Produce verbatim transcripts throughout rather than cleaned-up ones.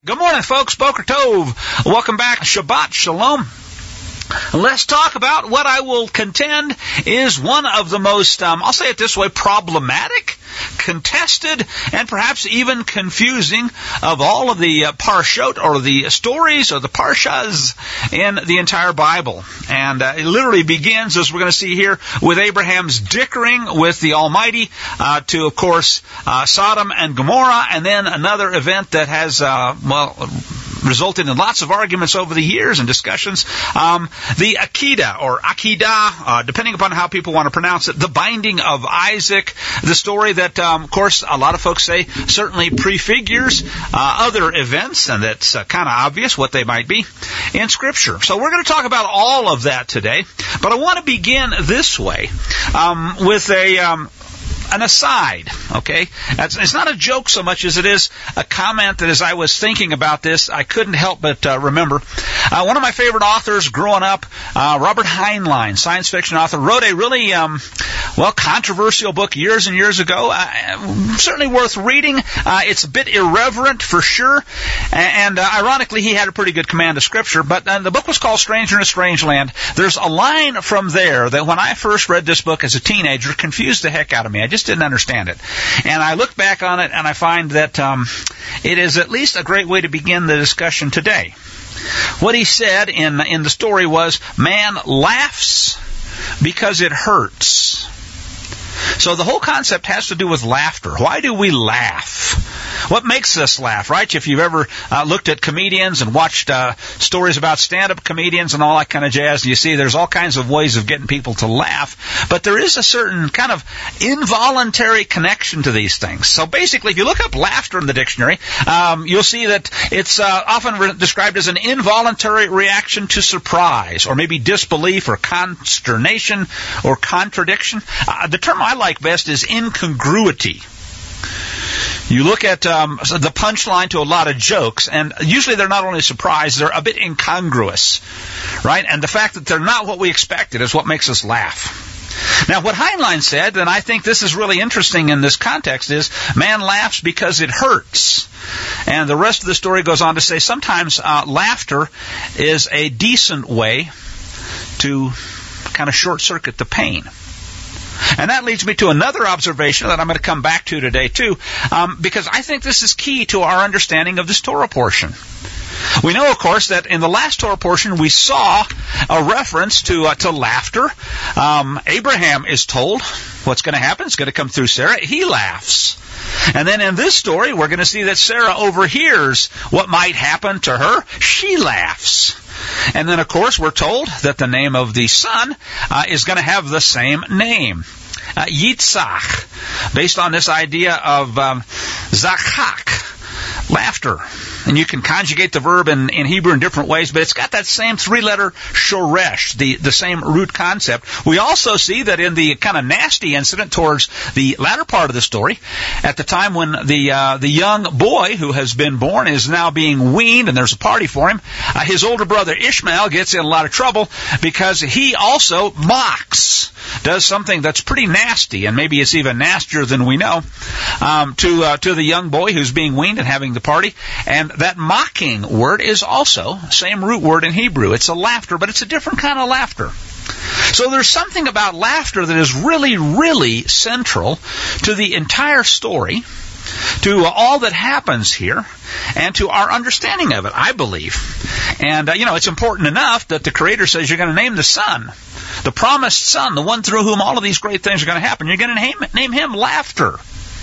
Good morning, folks. Boker Tov. Welcome back. Shabbat Shalom. Let's talk about what I will contend is one of the most, um, I'll say it this way, problematic, contested, and perhaps even confusing of all of the uh, parshot or the stories or the parshas in the entire Bible. And uh, it literally begins, as we're going to see here, with Abraham's dickering with the Almighty uh, to, of course, uh, Sodom and Gomorrah, and then another event that has, uh, well, resulted in lots of arguments over the years and discussions. Um, the Akedah, or Akedah, uh, depending upon how people want to pronounce it, the binding of Isaac, the story that, um, of course, a lot of folks say certainly prefigures uh, other events, and that's uh, kind of obvious what they might be in Scripture. So we're going to talk about all of that today, but I want to begin this way, um, with a... Um, An aside, okay? It's, it's not a joke so much as it is a comment that as I was thinking about this, I couldn't help but uh, remember. Uh, one of my favorite authors growing up, uh, Robert Heinlein, science fiction author, wrote a really, um, well, controversial book years and years ago. Uh, certainly worth reading. Uh, it's a bit irreverent for sure, and, and uh, ironically, he had a pretty good command of Scripture, but uh, the book was called Stranger in a Strange Land. There's a line from there that when I first read this book as a teenager confused the heck out of me. I just didn't understand it. And I look back on it and I find that um, it is at least a great way to begin the discussion today. What he said in, in the story was, man laughs because it hurts. So the whole concept has to do with laughter. Why do we laugh? What makes us laugh, right? If you've ever uh, looked at comedians and watched uh, stories about stand-up comedians and all that kind of jazz, you see there's all kinds of ways of getting people to laugh. But there is a certain kind of involuntary connection to these things. So basically, if you look up laughter in the dictionary, um, you'll see that it's uh, often re- described as an involuntary reaction to surprise, or maybe disbelief, or consternation, or contradiction. Uh, the term I like best is incongruity. You look at um, the punchline to a lot of jokes, and usually they're not only surprised, they're a bit incongruous, right? And the fact that they're not what we expected is what makes us laugh. Now, what Heinlein said, and I think this is really interesting in this context, is man laughs because it hurts. And the rest of the story goes on to say sometimes uh, laughter is a decent way to kind of short-circuit the pain. And that leads me to another observation that I'm going to come back to today, too, um, because I think this is key to our understanding of this Torah portion. We know, of course, that in the last Torah portion we saw a reference to uh, to laughter. Um, Abraham is told what's going to happen. It's going to come through Sarah. He laughs. And then in this story, we're going to see that Sarah overhears what might happen to her. She laughs. And then, of course, we're told that the name of the son uh, is going to have the same name, uh, Yitzhak, based on this idea of um, zachak, laughter. And you can conjugate the verb in, in Hebrew in different ways, but it's got that same three-letter shoresh, the, the same root concept. We also see that in the kind of nasty incident towards the latter part of the story, at the time when the uh, the young boy who has been born is now being weaned, and there's a party for him, uh, his older brother Ishmael gets in a lot of trouble because he also mocks, does something that's pretty nasty, and maybe it's even nastier than we know, um, to uh, to the young boy who's being weaned and having the party. And that mocking word is also same root word in Hebrew. It's a laughter, but it's a different kind of laughter. So there's something about laughter that is really, really central to the entire story, to all that happens here, and to our understanding of it, I believe. And, uh, you know, it's important enough that the Creator says you're going to name the Son, the promised Son, the one through whom all of these great things are going to happen. You're going to name, name Him Laughter.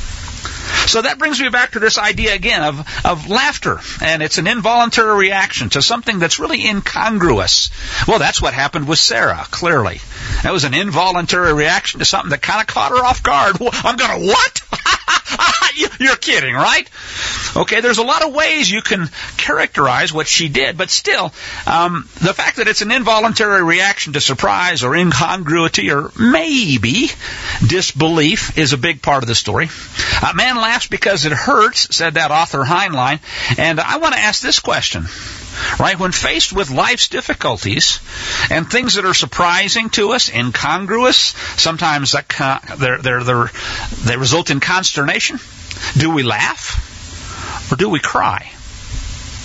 So that brings me back to this idea again of, of laughter, and it's an involuntary reaction to something that's really incongruous. Well, that's what happened with Sarah, clearly. That was an involuntary reaction to something that kind of caught her off guard. I'm going to what? You're kidding, right? Okay, there's a lot of ways you can characterize what she did, but still, um, the fact that it's an involuntary reaction to surprise or incongruity or maybe disbelief is a big part of the story. Uh, man laughs because it hurts, said that author Heinlein, and I want to ask this question. Right, when faced with life's difficulties and things that are surprising to us, incongruous, sometimes that con- they're, they're, they're, they result in consternation, do we laugh or do we cry?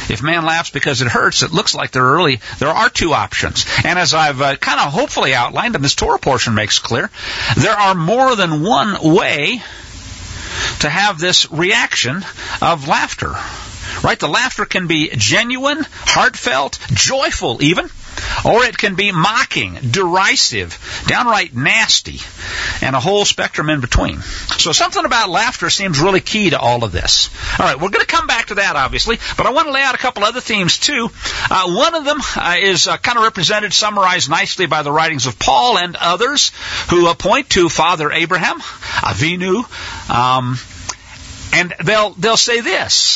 If man laughs because it hurts, it looks like there are really there are two options. And as I've uh, kind of hopefully outlined, and this Torah portion makes clear, there are more than one way to have this reaction of laughter. Right? The laughter can be genuine, heartfelt, joyful even, or it can be mocking, derisive, downright nasty, and a whole spectrum in between. So something about laughter seems really key to all of this. All right, we're going to come back to that, obviously, but I want to lay out a couple other themes, too. Uh, one of them uh, is uh, kind of represented, summarized nicely by the writings of Paul and others who uh, point to Father Abraham, Avinu, um, and they'll they'll say this: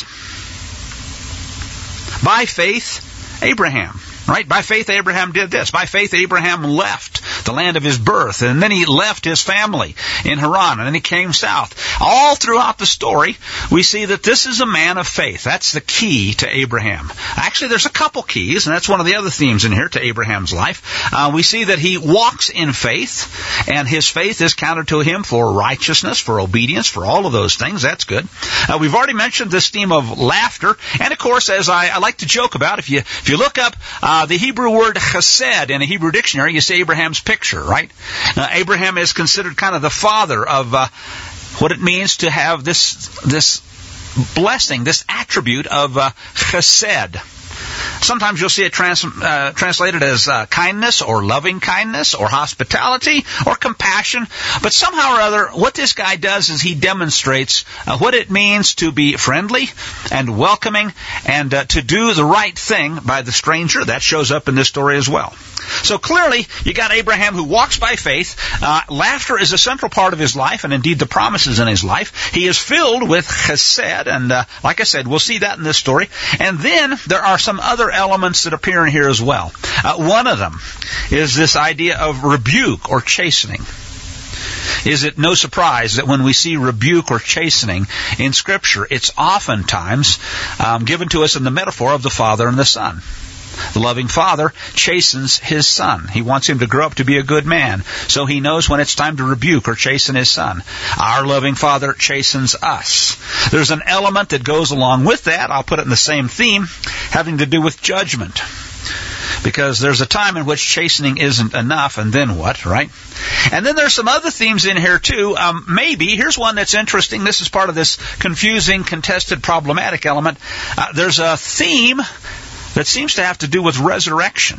by faith, Abraham. Right? By faith, Abraham did this. By faith, Abraham left the land of his birth, and then he left his family in Haran, and then he came south. All throughout the story, we see that this is a man of faith. That's the key to Abraham. Actually, there's a couple keys, and that's one of the other themes in here to Abraham's life. Uh, we see that he walks in faith, and his faith is counted to him for righteousness, for obedience, for all of those things. That's good. Uh, we've already mentioned this theme of laughter, and of course, as I, I like to joke about, if you if you look up uh, the Hebrew word chesed in a Hebrew dictionary, you see Abraham's picture, right? Uh, Abraham is considered kind of the father of uh, what it means to have this this blessing, this attribute of uh, chesed. Sometimes you'll see it trans, uh, translated as uh, kindness or loving kindness or hospitality or compassion. But somehow or other, what this guy does is he demonstrates uh, what it means to be friendly and welcoming and uh, to do the right thing by the stranger. That shows up in this story as well. So clearly, you got Abraham who walks by faith. Uh, laughter is a central part of his life, and indeed the promises in his life. He is filled with chesed, and uh, like I said, we'll see that in this story. And then there are some other elements that appear in here as well. Uh, one of them is this idea of rebuke or chastening. Is it no surprise that when we see rebuke or chastening in Scripture, it's oftentimes um, given to us in the metaphor of the Father and the Son. The loving Father chastens His Son. He wants him to grow up to be a good man, so He knows when it's time to rebuke or chasten His Son. Our loving Father chastens us. There's an element that goes along with that. I'll put it in the same theme, having to do with judgment. Because there's a time in which chastening isn't enough, and then what, right? And then there's some other themes in here, too. Um, maybe, here's one that's interesting. This is part of this confusing, contested, problematic element. Uh, there's a theme that seems to have to do with resurrection.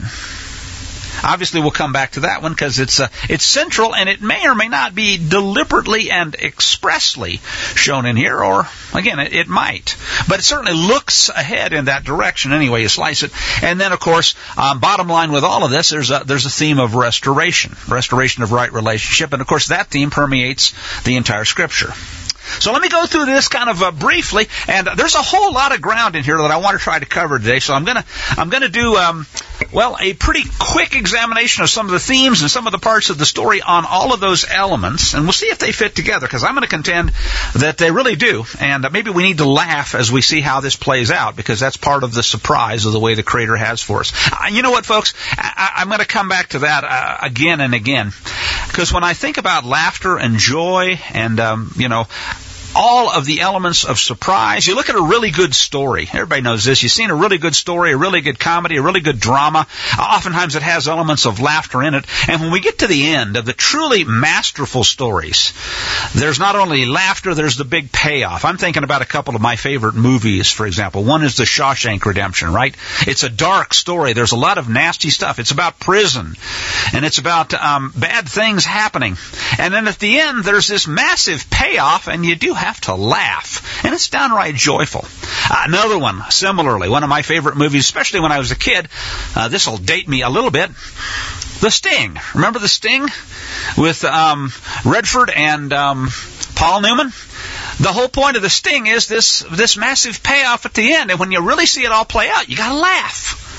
Obviously, we'll come back to that one because it's uh, it's central, and it may or may not be deliberately and expressly shown in here, or, again, it, it might. But it certainly looks ahead in that direction anyway you slice it. And then, of course, um, bottom line with all of this, there's a, there's a theme of restoration, restoration of right relationship, and, of course, that theme permeates the entire Scripture. So let me go through this kind of uh, briefly, and there's a whole lot of ground in here that I want to try to cover today. So I'm gonna I'm gonna do um, well a pretty quick examination of some of the themes and some of the parts of the story on all of those elements, and we'll see if they fit together. Because I'm going to contend that they really do, and uh, maybe we need to laugh as we see how this plays out, because that's part of the surprise of the way the Creator has for us. Uh, you know what, folks? I, I'm going to come back to that uh, again and again, because when I think about laughter and joy and um, you know. all of the elements of surprise. You look at a really good story. Everybody knows this. You've seen a really good story, a really good comedy, a really good drama. Oftentimes it has elements of laughter in it. And when we get to the end of the truly masterful stories, there's not only laughter, there's the big payoff. I'm thinking about a couple of my favorite movies, for example. One is The Shawshank Redemption, right? It's a dark story. There's a lot of nasty stuff. It's about prison. And it's about um, bad things happening. And then at the end, there's this massive payoff, and you do have to laugh, and it's downright joyful. Uh, another one, similarly, one of my favorite movies, especially when I was a kid, uh, this will date me a little bit, The Sting. Remember The Sting? With um, Redford and um, Paul Newman? The whole point of The Sting is this, this massive payoff at the end, and when you really see it all play out, you gotta laugh.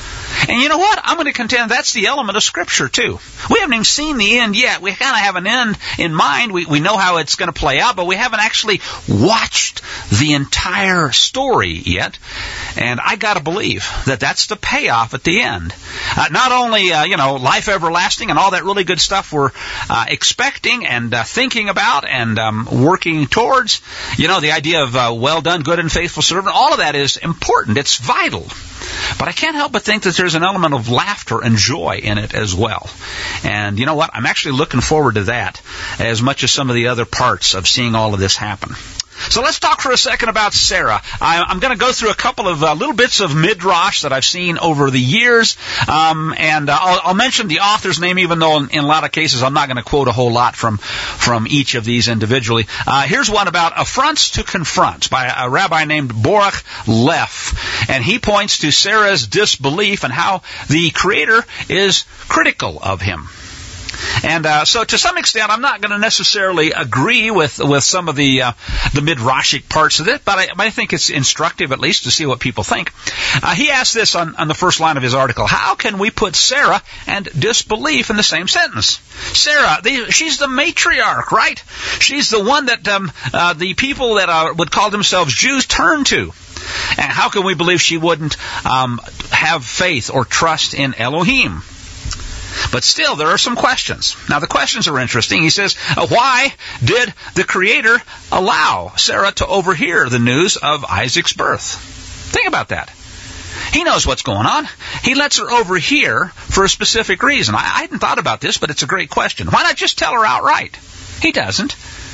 And you know what? I'm going to contend that's the element of Scripture, too. We haven't even seen the end yet. We kind of have an end in mind. We, we know how it's going to play out, but we haven't actually watched the entire story yet. And I got to believe that that's the payoff at the end. Uh, not only, uh, you know, life everlasting and all that really good stuff we're uh, expecting and uh, thinking about and um, working towards, you know, the idea of uh, well done, good and faithful servant, all of that is important. It's vital. But I can't help but think that there's an element of laughter and joy in it as well. And you know what? I'm actually looking forward to that as much as some of the other parts of seeing all of this happen. So let's talk for a second about Sarah. I, I'm going to go through a couple of uh, little bits of midrash that I've seen over the years, um, and uh, I'll, I'll mention the author's name, even though in, in a lot of cases I'm not going to quote a whole lot from from each of these individually. Uh, here's one about affronts to confront by a rabbi named Baruch Leff, and he points to Sarah's disbelief and how the Creator is critical of him. And uh, so, to some extent, I'm not going to necessarily agree with with some of the uh, the midrashic parts of it, but I, but I think it's instructive at least to see what people think. Uh, he asked this on, on the first line of his article: how can we put Sarah and disbelief in the same sentence? Sarah, the, she's the matriarch, right? She's the one that um, uh, the people that uh, would call themselves Jews turn to. And how can we believe she wouldn't um, have faith or trust in Elohim? But still, there are some questions. Now, the questions are interesting. He says, uh, why did the Creator allow Sarah to overhear the news of Isaac's birth? Think about that. He knows what's going on. He lets her overhear for a specific reason. I, I hadn't thought about this, but it's a great question. Why not just tell her outright? He doesn't.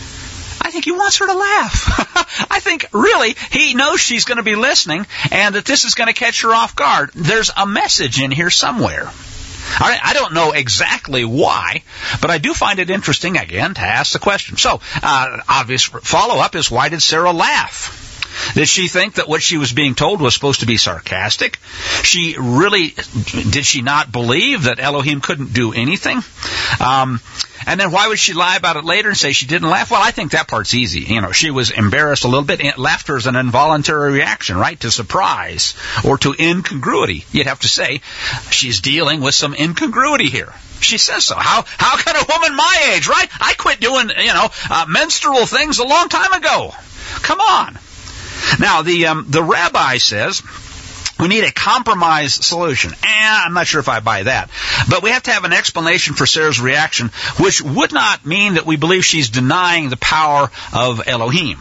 I think he wants her to laugh. I think, really, he knows she's going to be listening and that this is going to catch her off guard. There's a message in here somewhere. I don't know exactly why, but I do find it interesting, again, to ask the question. So, uh, obvious follow-up is, why did Sarah laugh? Did she think that what she was being told was supposed to be sarcastic? She really, did she not believe that Elohim couldn't do anything? Um, and then why would she lie about it later and say she didn't laugh? Well, I think that part's easy. You know, she was embarrassed a little bit. Laughter is an involuntary reaction, right, to surprise or to incongruity. You'd have to say she's dealing with some incongruity here. She says so. How how can a woman my age, right? I quit doing, you know, uh, menstrual things a long time ago. Come on. Now, the um, the rabbi says we need a compromise solution. Eh, I'm not sure if I buy that. But we have to have an explanation for Sarah's reaction, which would not mean that we believe she's denying the power of Elohim.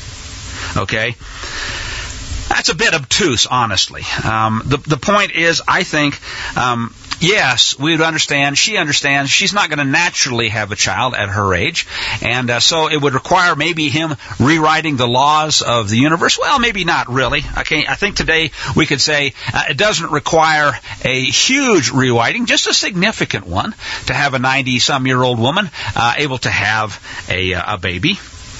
Okay? That's a bit obtuse, honestly. Um, the, the point is, I think, um, yes, we would understand, she understands, she's not going to naturally have a child at her age, and uh, so it would require maybe him rewriting the laws of the universe. Well, maybe not really. Okay, I think today we could say uh, it doesn't require a huge rewriting, just a significant one, to have a ninety-some-year-old woman uh, able to have a, a baby.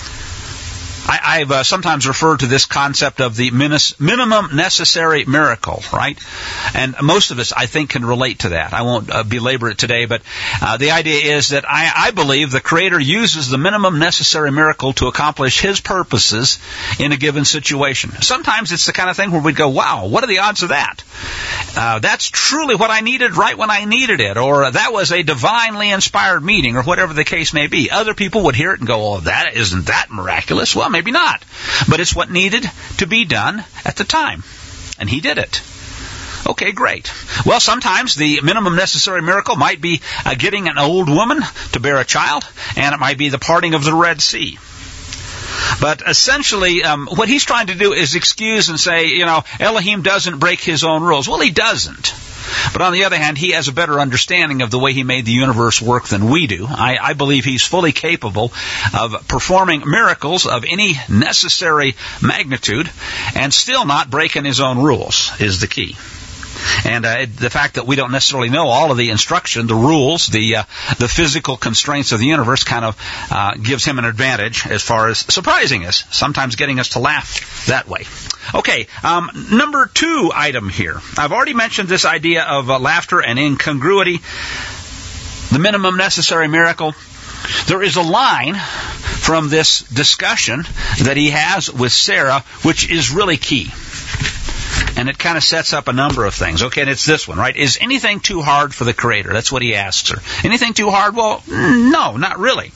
I, I've uh, sometimes referred to this concept of the minis, minimum necessary miracle, right? And most of us, I think, can relate to that. I won't uh, belabor it today, but uh, the idea is that I, I believe the Creator uses the minimum necessary miracle to accomplish His purposes in a given situation. Sometimes it's the kind of thing where we'd go, wow, what are the odds of that? Uh, that's truly what I needed right when I needed it, or uh, that was a divinely inspired meeting, or whatever the case may be. Other people would hear it and go, oh, that isn't that miraculous? Well, maybe not. But it's what needed to be done at the time. And He did it. Okay, great. Well, sometimes the minimum necessary miracle might be uh, getting an old woman to bear a child, and it might be the parting of the Red Sea. But essentially, um, what he's trying to do is excuse and say, you know, Elohim doesn't break His own rules. Well, He doesn't. But on the other hand, He has a better understanding of the way He made the universe work than we do. I, I believe He's fully capable of performing miracles of any necessary magnitude and still not breaking His own rules is the key. And uh, the fact that we don't necessarily know all of the instruction, the rules, the uh, the physical constraints of the universe kind of uh, gives Him an advantage as far as surprising us, sometimes getting us to laugh that way. Okay, um, number two item here. I've already mentioned this idea of uh, laughter and incongruity, the minimum necessary miracle. There is a line from this discussion that he has with Sarah which is really key. And it kind of sets up a number of things. Okay, and it's this one, right? Is anything too hard for the Creator? That's what he asks her. Anything too hard? Well, no, not really.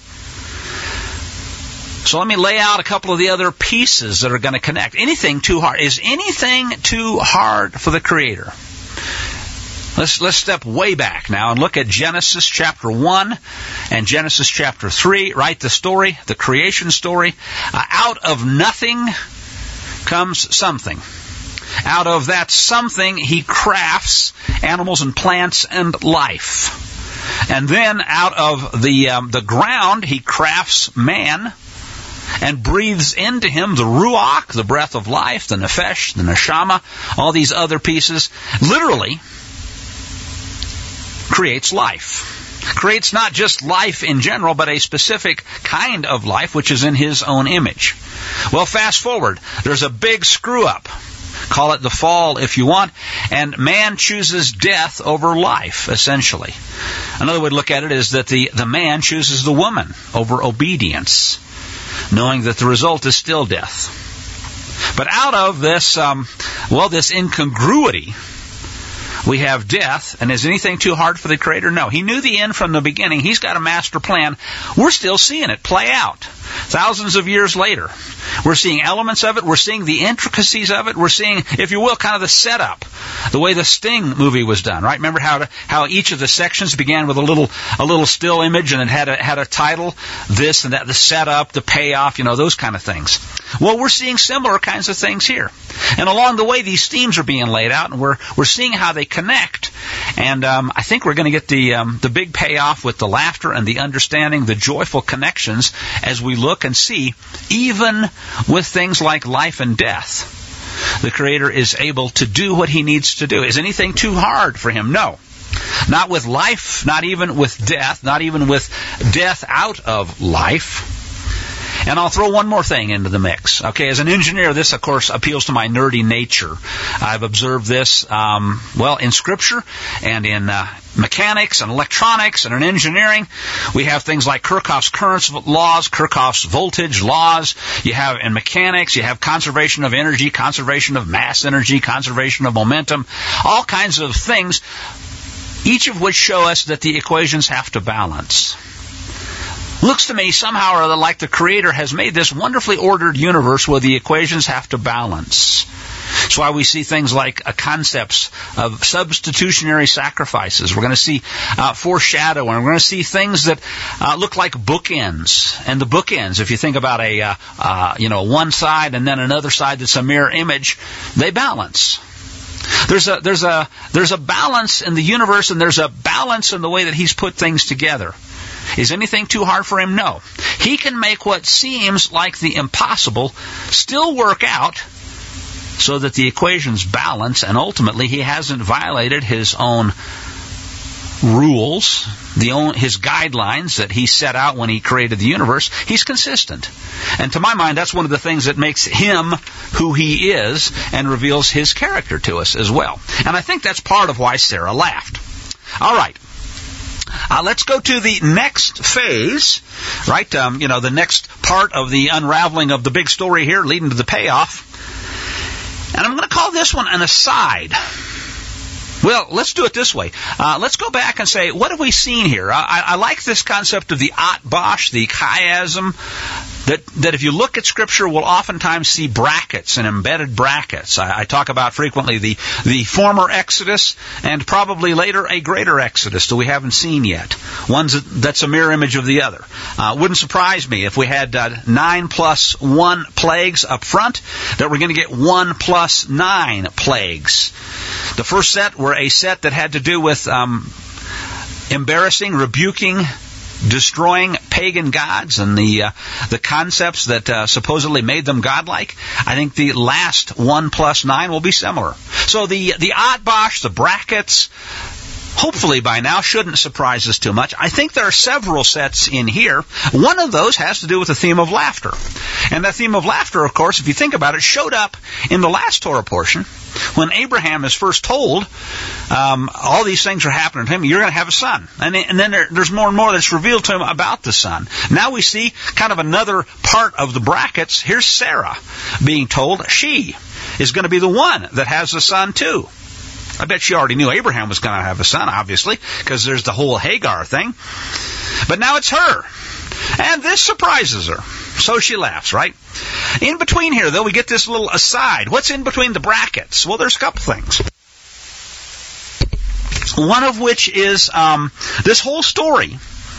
So let me lay out a couple of the other pieces that are going to connect. Anything too hard? Is anything too hard for the Creator? Let's let's step way back now and look at Genesis chapter one and Genesis chapter three, right? The story, the creation story. Uh, out of nothing comes something. Out of that something, he crafts animals and plants and life. And then out of the um, the ground, he crafts man and breathes into him the ruach, the breath of life, the nefesh, the neshama, all these other pieces. Literally creates life. Creates not just life in general, but a specific kind of life, which is in his own image. Well, fast forward. There's a big screw-up. Call it the fall if you want. And man chooses death over life, essentially. Another way to look at it is that the, the man chooses the woman over obedience, knowing that the result is still death. But out of this, um, well, this incongruity, we have death, and is anything too hard for the Creator? No. He knew the end from the beginning. He's got a master plan. We're still seeing it play out. Thousands of years later, we're seeing elements of it. We're seeing the intricacies of it. We're seeing, if you will, kind of the setup, the way the Sting movie was done, right? Remember how to, how each of the sections began with a little a little still image, and it had a had a title, this and that, the setup, the payoff, you know, those kind of things. Well, we're seeing similar kinds of things here, and along the way, these themes are being laid out, and we're we're seeing how they connect. And um, I think we're going to get the um, the big payoff with the laughter and the understanding, the joyful connections as we look and see, even with things like life and death, the Creator is able to do what he needs to do. Is anything too hard for him? No. Not with life, not even with death, not even with death out of life. And I'll throw one more thing into the mix. Okay, as an engineer, this, of course, appeals to my nerdy nature. I've observed this, um, well, in Scripture and in uh, mechanics and electronics and in engineering. We have things like Kirchhoff's currents laws, Kirchhoff's voltage laws. You have in mechanics, you have conservation of energy, conservation of mass energy, conservation of momentum, all kinds of things, each of which show us that the equations have to balance. Looks to me somehow or other like the Creator has made this wonderfully ordered universe where the equations have to balance. That's why we see things like uh, concepts of substitutionary sacrifices. We're going to see uh, foreshadowing. We're going to see things that uh, look like bookends. And the bookends, if you think about a uh, uh, you know one side and then another side that's a mirror image, they balance. There's a there's a there's a balance in the universe, and there's a balance in the way that He's put things together. Is anything too hard for Him? No. He can make what seems like the impossible still work out so that the equations balance, and ultimately He hasn't violated His own rules, the own, His guidelines that He set out when He created the universe. He's consistent. And to my mind, that's one of the things that makes Him who He is and reveals His character to us as well. And I think that's part of why Sarah laughed. All right. Uh, let's go to the next phase, right? Um, you know, the next part of the unraveling of the big story here, leading to the payoff. And I'm going to call this one an aside. Well, let's do it this way. Uh, let's go back and say, what have we seen here? I, I like this concept of the atbash, the chiasm, that, that if you look at Scripture, we'll oftentimes see brackets and embedded brackets. I, I talk about frequently the, the former Exodus and probably later a greater Exodus that we haven't seen yet. One that's a mirror image of the other. Uh, wouldn't surprise me if we had uh, nine plus one plagues up front, that we're going to get one plus nine plagues. The first set were a set that had to do with um, embarrassing, rebuking, destroying pagan gods and the uh, the concepts that uh, supposedly made them godlike. I think the last one plus nine will be similar. So the the atbash, the brackets, hopefully by now shouldn't surprise us too much. I think there are several sets in here. One of those has to do with the theme of laughter. And that theme of laughter, of course, if you think about it, showed up in the last Torah portion when Abraham is first told um, all these things are happening to him. You're going to have a son. And, and then there, there's more and more that's revealed to him about the son. Now we see kind of another part of the brackets. Here's Sarah being told she is going to be the one that has a son too. I bet she already knew Abraham was going to have a son, obviously, because there's the whole Hagar thing. But now it's her. And this surprises her. So she laughs, right? In between here, though, we get this little aside. What's in between the brackets? Well, there's a couple things. One of which is um, this whole story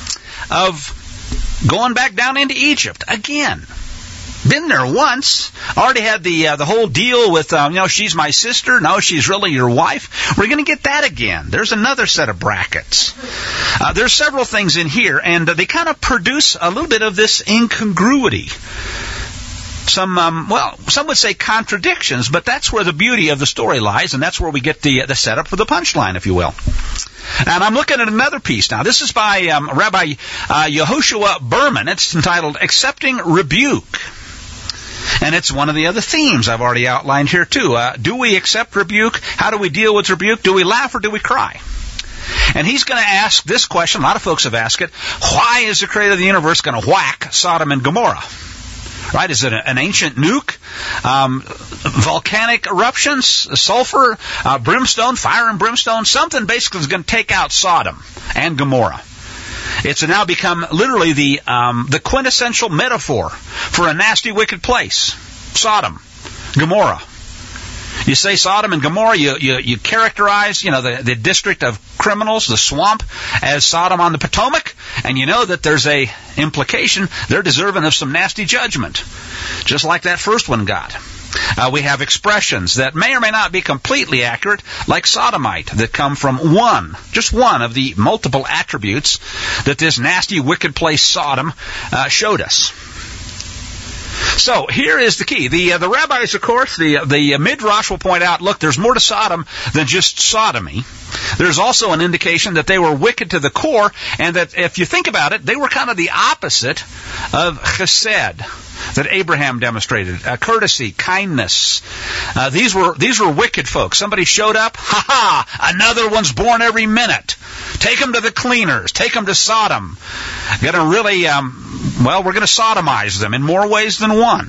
of going back down into Egypt again. Been there once. Already had the uh, the whole deal with, um, you know, she's my sister. No, she's really your wife. We're going to get that again. There's another set of brackets. Uh, there's several things in here, and uh, they kind of produce a little bit of this incongruity. Some, um, well, some would say contradictions, but that's where the beauty of the story lies, and that's where we get the the setup for the punchline, if you will. And I'm looking at another piece now. This is by um, Rabbi uh, Yehoshua Berman. It's entitled Accepting Rebuke. And it's one of the other themes I've already outlined here, too. Uh, do we accept rebuke? How do we deal with rebuke? Do we laugh or do we cry? And he's going to ask this question. A lot of folks have asked it. Why is the creator of the universe going to whack Sodom and Gomorrah? Right? Is it an ancient nuke? Um, volcanic eruptions? Sulfur? Uh, brimstone? Fire and brimstone? Something basically is going to take out Sodom and Gomorrah. It's now become literally the um, the quintessential metaphor for a nasty, wicked place. Sodom, Gomorrah. You say Sodom and Gomorrah, you, you, you characterize, you know, the, the district of criminals, the swamp, as Sodom on the Potomac, and you know that there's a implication they're deserving of some nasty judgment, just like that first one got. Uh, we have expressions that may or may not be completely accurate, like sodomite, that come from one, just one of the multiple attributes that this nasty, wicked place Sodom uh, showed us. So here is the key. The uh, the rabbis, of course, the the Midrash will point out, look, there's more to Sodom than just sodomy. There's also an indication that they were wicked to the core, and that if you think about it, they were kind of the opposite of chesed that Abraham demonstrated, uh, courtesy, kindness. Uh, these were these were wicked folks. Somebody showed up, ha ha, another one's born every minute. Take them to the cleaners. Take them to Sodom. Gonna really, um, well, we're going to sodomize them in more ways than one.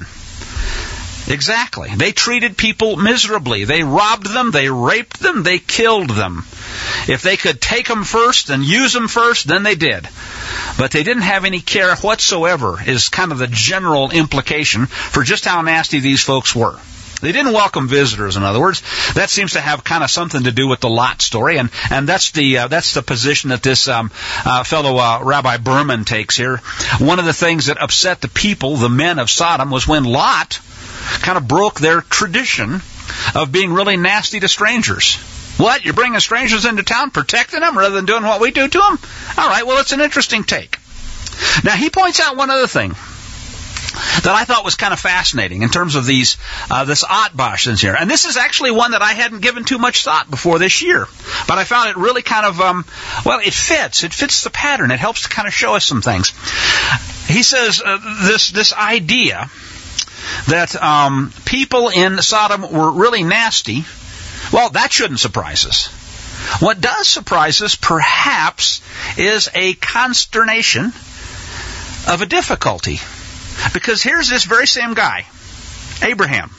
Exactly. They treated people miserably. They robbed them. They raped them. They killed them. If they could take them first and use them first, then they did. But they didn't have any care whatsoever, is kind of the general implication for just how nasty these folks were. They didn't welcome visitors, in other words. That seems to have kind of something to do with the Lot story, and, and that's the uh, that's the position that this um, uh, fellow uh, Rabbi Berman takes here. One of the things that upset the people, the men of Sodom, was when Lot kind of broke their tradition of being really nasty to strangers. What? You're bringing strangers into town, protecting them, rather than doing what we do to them? All right, well, it's an interesting take. Now, he points out one other thing that I thought was kind of fascinating in terms of these uh, this Atbash in here. And this is actually one that I hadn't given too much thought before this year. But I found it really kind of, um, well, it fits. It fits the pattern. It helps to kind of show us some things. He says uh, this this idea that um, people in Sodom were really nasty, well, that shouldn't surprise us. What does surprise us, perhaps, is a consternation of a difficulty. Because here's this very same guy, Abraham.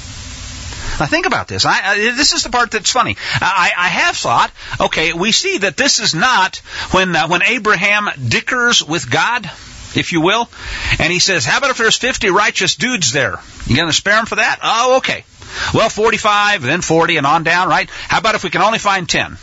Now think about this. I, I, this is the part that's funny. I, I have thought, okay, we see that this is not when uh, when Abraham dickers with God, if you will, and he says, how about if there's fifty righteous dudes there? You going to spare them for that? Oh, okay. Well, forty-five, then forty, and on down, right? How about if we can only find ten?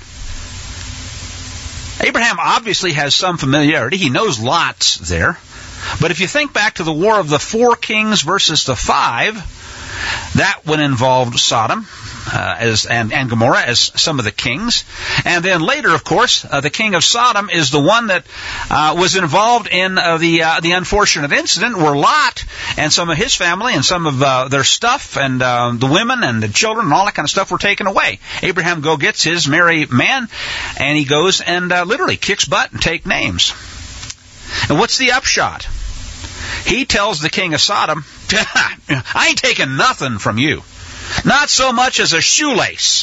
Abraham obviously has some familiarity. He knows Lot's there. But if you think back to the war of the four kings versus the five, that one involved Sodom uh, as and, and Gomorrah as some of the kings. And then later, of course, uh, the king of Sodom is the one that uh, was involved in uh, the uh, the unfortunate incident where Lot and some of his family and some of uh, their stuff and uh, the women and the children and all that kind of stuff were taken away. Abraham go gets his merry man, and he goes and uh, literally kicks butt and take names. And what's the upshot? He tells the king of Sodom, I ain't taking nothing from you. Not so much as a shoelace.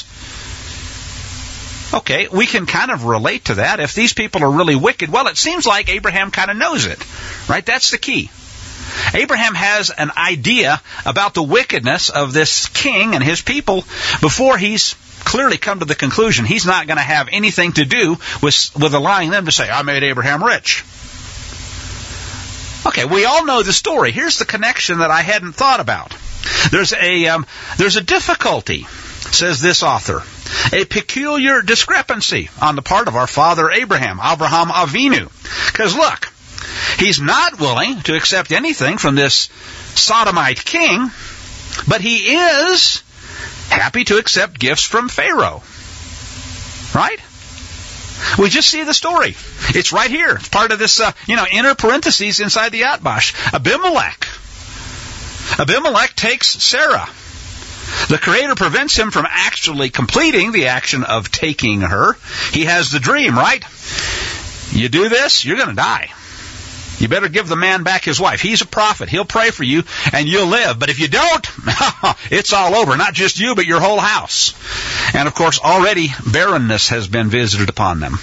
Okay, we can kind of relate to that. If these people are really wicked, well, it seems like Abraham kind of knows it. Right? That's the key. Abraham has an idea about the wickedness of this king and his people before he's clearly come to the conclusion he's not going to have anything to do with, with allowing them to say, I made Abraham rich. Okay, we all know the story. Here's the connection that I hadn't thought about. There's a um, there's a difficulty, says this author, a peculiar discrepancy on the part of our father Abraham, Avraham Avinu. Because look, he's not willing to accept anything from this sodomite king, but he is happy to accept gifts from Pharaoh. Right? We just see the story. It's right here. It's part of this, uh, you know, inner parentheses inside the Atbash. Abimelech. Abimelech takes Sarah. The Creator prevents him from actually completing the action of taking her. He has the dream, right? You do this, you're going to die. You better give the man back his wife. He's a prophet. He'll pray for you, and you'll live. But if you don't, it's all over. Not just you, but your whole house. And, of course, already barrenness has been visited upon them.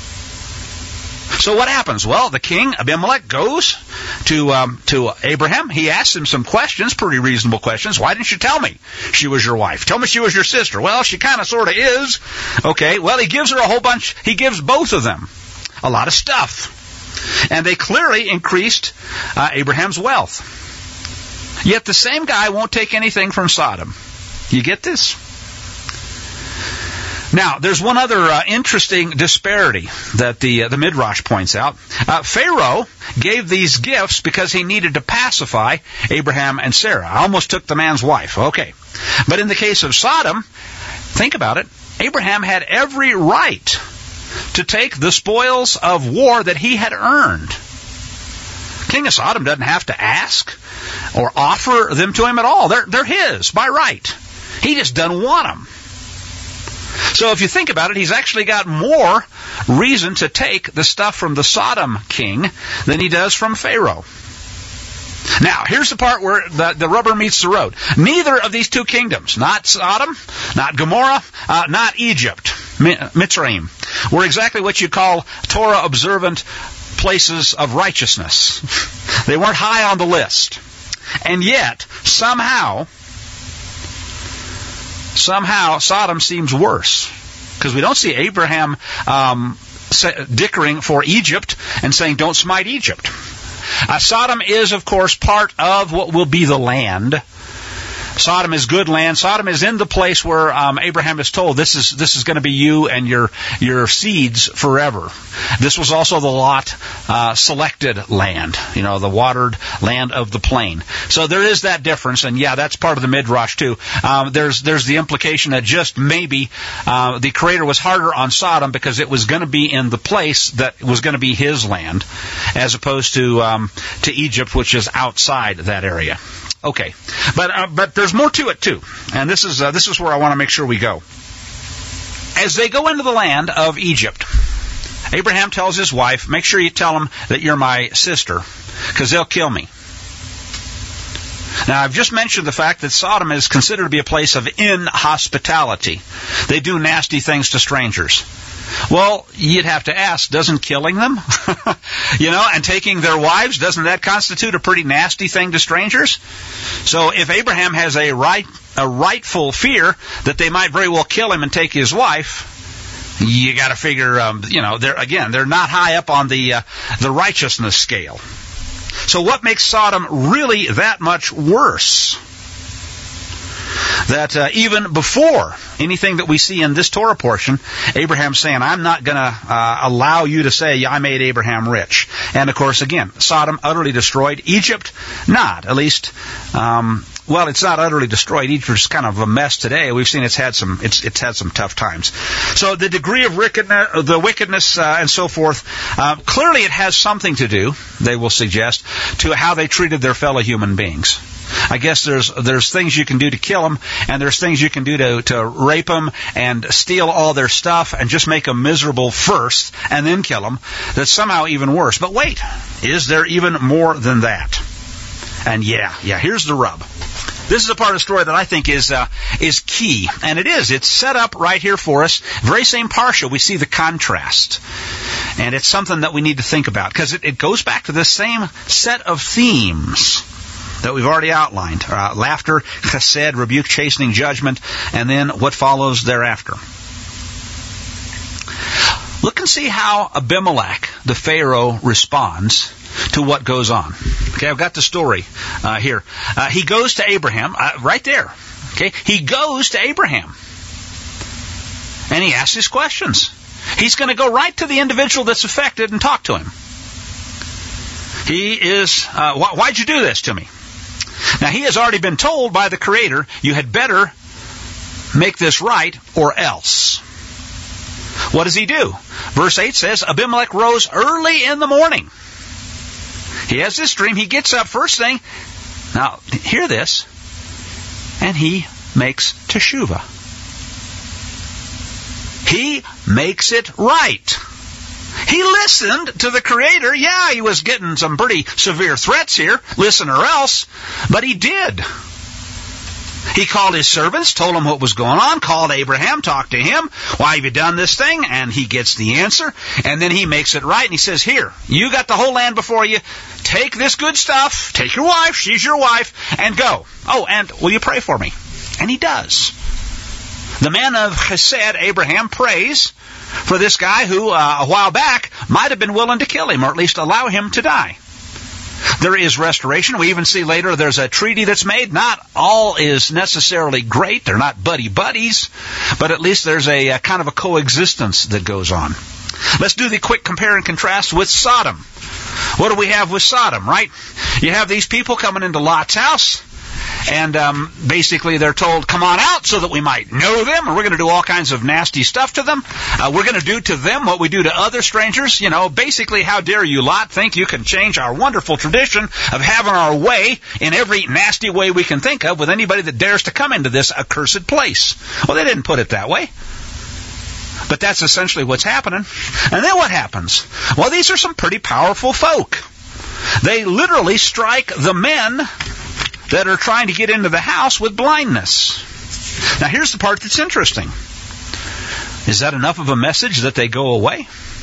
So what happens? Well, the king, Abimelech, goes to um, to Abraham. He asks him some questions, pretty reasonable questions. Why didn't you tell me she was your wife? Tell me she was your sister. Well, she kind of sort of is. Okay, well, he gives her a whole bunch. He gives both of them a lot of stuff. And they clearly increased uh, Abraham's wealth. Yet the same guy won't take anything from Sodom. You get this? Now, there's one other uh, interesting disparity that the uh, the Midrash points out. Uh, Pharaoh gave these gifts because he needed to pacify Abraham and Sarah. I almost took the man's wife. Okay. But in the case of Sodom, think about it, Abraham had every right to take the spoils of war that he had earned. King of Sodom doesn't have to ask or offer them to him at all. They're, they're his by right. He just doesn't want them. So if you think about it, he's actually got more reason to take the stuff from the Sodom king than he does from Pharaoh. Now, here's the part where the, the rubber meets the road. Neither of these two kingdoms, not Sodom, not Gomorrah, uh, not Egypt, Mitzrayim, were exactly what you call Torah-observant places of righteousness. They weren't high on the list. And yet, somehow, somehow Sodom seems worse. Because we don't see Abraham um, dickering for Egypt and saying, don't smite Egypt. Uh, Sodom is, of course, part of what will be the land. Sodom is good land. Sodom is in the place where um, Abraham is told this is this is going to be you and your your seeds forever. This was also the Lot uh, selected land, you know, the watered land of the plain. So there is that difference, and yeah, that's part of the Midrash too. Um, there's there's the implication that just maybe uh, the Creator was harder on Sodom because it was going to be in the place that was going to be His land, as opposed to um, to Egypt, which is outside that area. Okay, but uh, but there's more to it too, and this is uh, this is where I want to make sure we go. As they go into the land of Egypt, Abraham tells his wife, "Make sure you tell them that you're my sister, because they'll kill me." Now, I've just mentioned the fact that Sodom is considered to be a place of inhospitality. They do nasty things to strangers. Well, you'd have to ask, doesn't killing them, you know, and taking their wives, doesn't that constitute a pretty nasty thing to strangers? So if Abraham has a right, a rightful fear that they might very well kill him and take his wife, you got to figure, um, you know, they're again, they're not high up on the uh, the righteousness scale. So what makes Sodom really that much worse? That uh, even before anything that we see in this Torah portion, Abraham's saying, I'm not going to uh, allow you to say I made Abraham rich. And of course, again, Sodom utterly destroyed. Egypt, not. At least, um, well, it's not utterly destroyed. Egypt is kind of a mess today. We've seen it's had some it's it's had some tough times. So the degree of wickedness, the wickedness uh, and so forth, uh, clearly it has something to do, they will suggest, to how they treated their fellow human beings. I guess there's there's things you can do to kill them, and there's things you can do to, to rape them and steal all their stuff and just make them miserable first and then kill them. That's somehow even worse. But wait, is there even more than that? And yeah, yeah, here's the rub. This is a part of the story that I think is uh, is key, and it is. It's set up right here for us. Very same parsha, we see the contrast, and it's something that we need to think about because it, it goes back to the same set of themes that we've already outlined: uh, laughter, chesed, rebuke, chastening, judgment, and then what follows thereafter. Look and see how Abimelech, the Pharaoh, responds to what goes on. Okay, I've got the story uh, here. Uh, he goes to Abraham, uh, right there. Okay, he goes to Abraham, and he asks his questions. He's going to go right to the individual that's affected and talk to him. He is, uh, wh- why'd you do this to me? Now, he has already been told by the Creator, you had better make this right or else. What does he do? Verse eight says, Abimelech rose early in the morning. He has this dream. He gets up first thing. Now, hear this. And he makes teshuvah. He makes it right. He listened to the Creator. Yeah, he was getting some pretty severe threats here. Listen or else. But he did. He called his servants, told them what was going on, called Abraham, talked to him. Why have you done this thing? And he gets the answer. And then he makes it right. And he says, here, you got the whole land before you. Take this good stuff. Take your wife. She's your wife. And go. Oh, and will you pray for me? And he does. The man of chesed, Abraham, prays for this guy who, uh, a while back, might have been willing to kill him, or at least allow him to die. There is restoration. We even see later there's a treaty that's made. Not all is necessarily great. They're not buddy-buddies. But at least there's a, a kind of a coexistence that goes on. Let's do the quick compare and contrast with Sodom. What do we have with Sodom, right? You have these people coming into Lot's house. And um, basically they're told, come on out so that we might know them, and we're going to do all kinds of nasty stuff to them. Uh, we're going to do to them what we do to other strangers. You know, basically, how dare you, Lot, think you can change our wonderful tradition of having our way in every nasty way we can think of with anybody that dares to come into this accursed place. Well, they didn't put it that way. But that's essentially what's happening. And then what happens? Well, these are some pretty powerful folk. They literally strike the men that are trying to get into the house with blindness. Now, here's the part that's interesting. Is that enough of a message that they go away?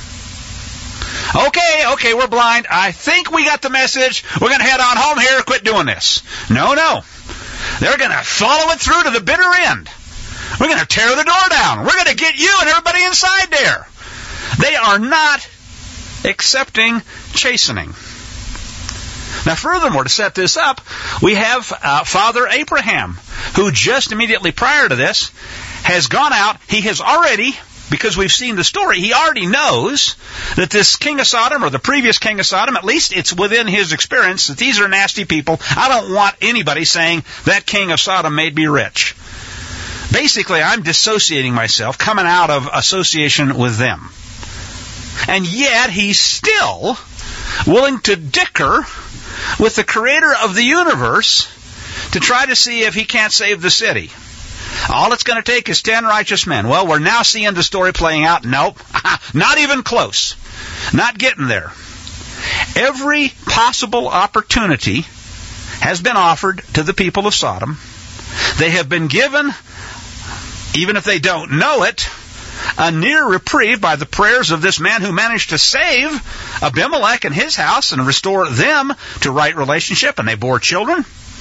Okay, okay, we're blind. I think we got the message. We're going to head on home here. Quit doing this. No, no. They're going to follow it through to the bitter end. We're going to tear the door down. We're going to get you and everybody inside there. They are not accepting chastening. Now, furthermore, to set this up, we have uh, Father Abraham, who just immediately prior to this has gone out. He has already, because we've seen the story, he already knows that this king of Sodom, or the previous king of Sodom, at least it's within his experience, that these are nasty people. I don't want anybody saying that king of Sodom made me rich. Basically, I'm dissociating myself, coming out of association with them. And yet, he's still willing to dicker with the Creator of the universe to try to see if he can't save the city. All it's going to take is ten righteous men. Well, we're now seeing the story playing out. Nope, not even close. Not getting there. Every possible opportunity has been offered to the people of Sodom. They have been given, even if they don't know it, a near reprieve by the prayers of this man who managed to save Abimelech and his house and restore them to right relationship, and they bore children.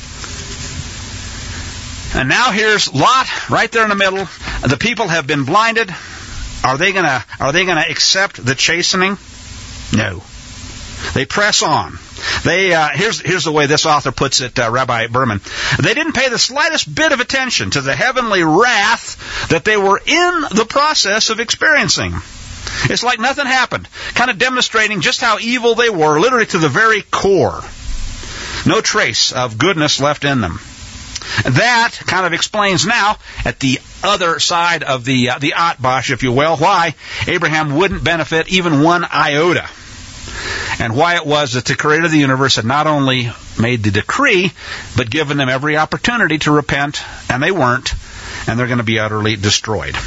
And now here's Lot right there in the middle. The people have been blinded. Are they gonna are they gonna accept the chastening? No. They press on. They uh, here's here's the way this author puts it, uh, Rabbi Berman. They didn't pay the slightest bit of attention to the heavenly wrath that they were in the process of experiencing. It's like nothing happened, kind of demonstrating just how evil they were, literally to the very core. No trace of goodness left in them. That kind of explains now, at the other side of the uh, the Atbash, if you will, why Abraham wouldn't benefit even one iota. And why it was that the Creator of the universe had not only made the decree, but given them every opportunity to repent, and they weren't, and they're going to be utterly destroyed.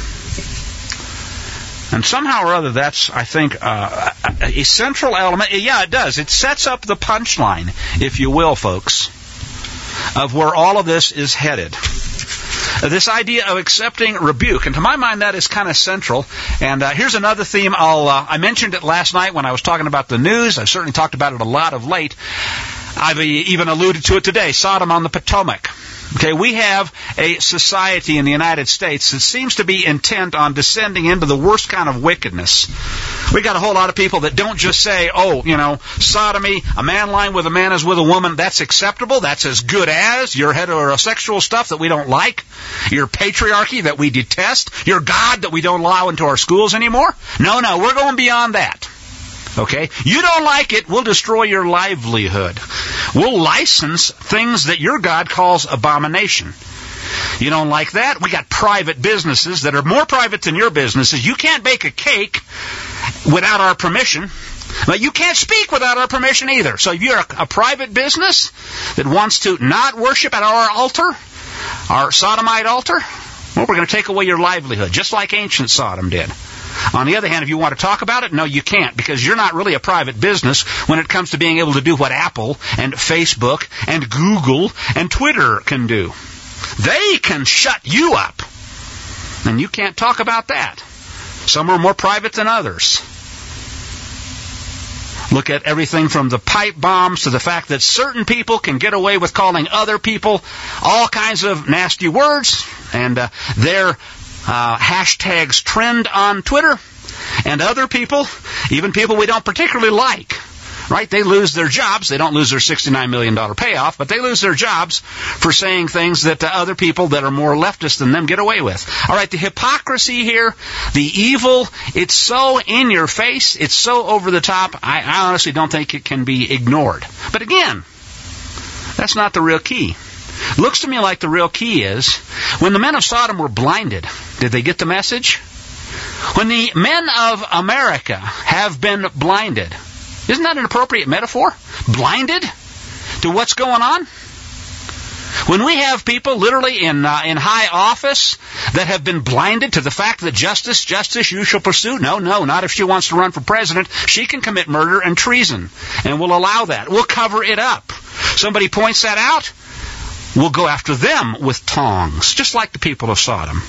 And somehow or other, that's, I think, uh, a central element. Yeah, it does. It sets up the punchline, if you will, folks, of where all of this is headed. This idea of accepting rebuke, and to my mind that is kind of central. And uh, here's another theme. I'll, uh, I mentioned it last night when I was talking about the news. I've certainly talked about it a lot of late. I've even alluded to it today, Sodom on the Potomac. Okay, we have a society in the United States that seems to be intent on descending into the worst kind of wickedness. We got a whole lot of people that don't just say, oh, you know, sodomy, a man lying with a man as with a woman, that's acceptable, that's as good as your heterosexual stuff that we don't like, your patriarchy that we detest, your God that we don't allow into our schools anymore. No, no, we're going beyond that. Okay? You don't like it, we'll destroy your livelihood. We'll license things that your God calls abomination. You don't like that? We got private businesses that are more private than your businesses. You can't bake a cake without our permission. But you can't speak without our permission either. So if you're a, a private business that wants to not worship at our altar, our sodomite altar, well, we're going to take away your livelihood, just like ancient Sodom did. On the other hand, if you want to talk about it, no, you can't, because you're not really a private business when it comes to being able to do what Apple and Facebook and Google and Twitter can do. They can shut you up, and you can't talk about that. Some are more private than others. Look at everything from the pipe bombs to the fact that certain people can get away with calling other people all kinds of nasty words, and uh, their uh, hashtags trend on Twitter, and other people, even people we don't particularly like, right? They lose their jobs. They don't lose their sixty-nine million dollars payoff, but they lose their jobs for saying things that uh, other people that are more leftist than them get away with. All right, the hypocrisy here, the evil, it's so in your face, it's so over the top, I, I honestly don't think it can be ignored. But again, that's not the real key. Looks to me like the real key is, when the men of Sodom were blinded, did they get the message? When the men of America have been blinded, isn't that an appropriate metaphor? Blinded to what's going on? When we have people literally in uh, in high office that have been blinded to the fact that justice, justice, you shall pursue. No, no, not if she wants to run for president. She can commit murder and treason, and we'll allow that. We'll cover it up. Somebody points that out, we'll go after them with tongs, just like the people of Sodom.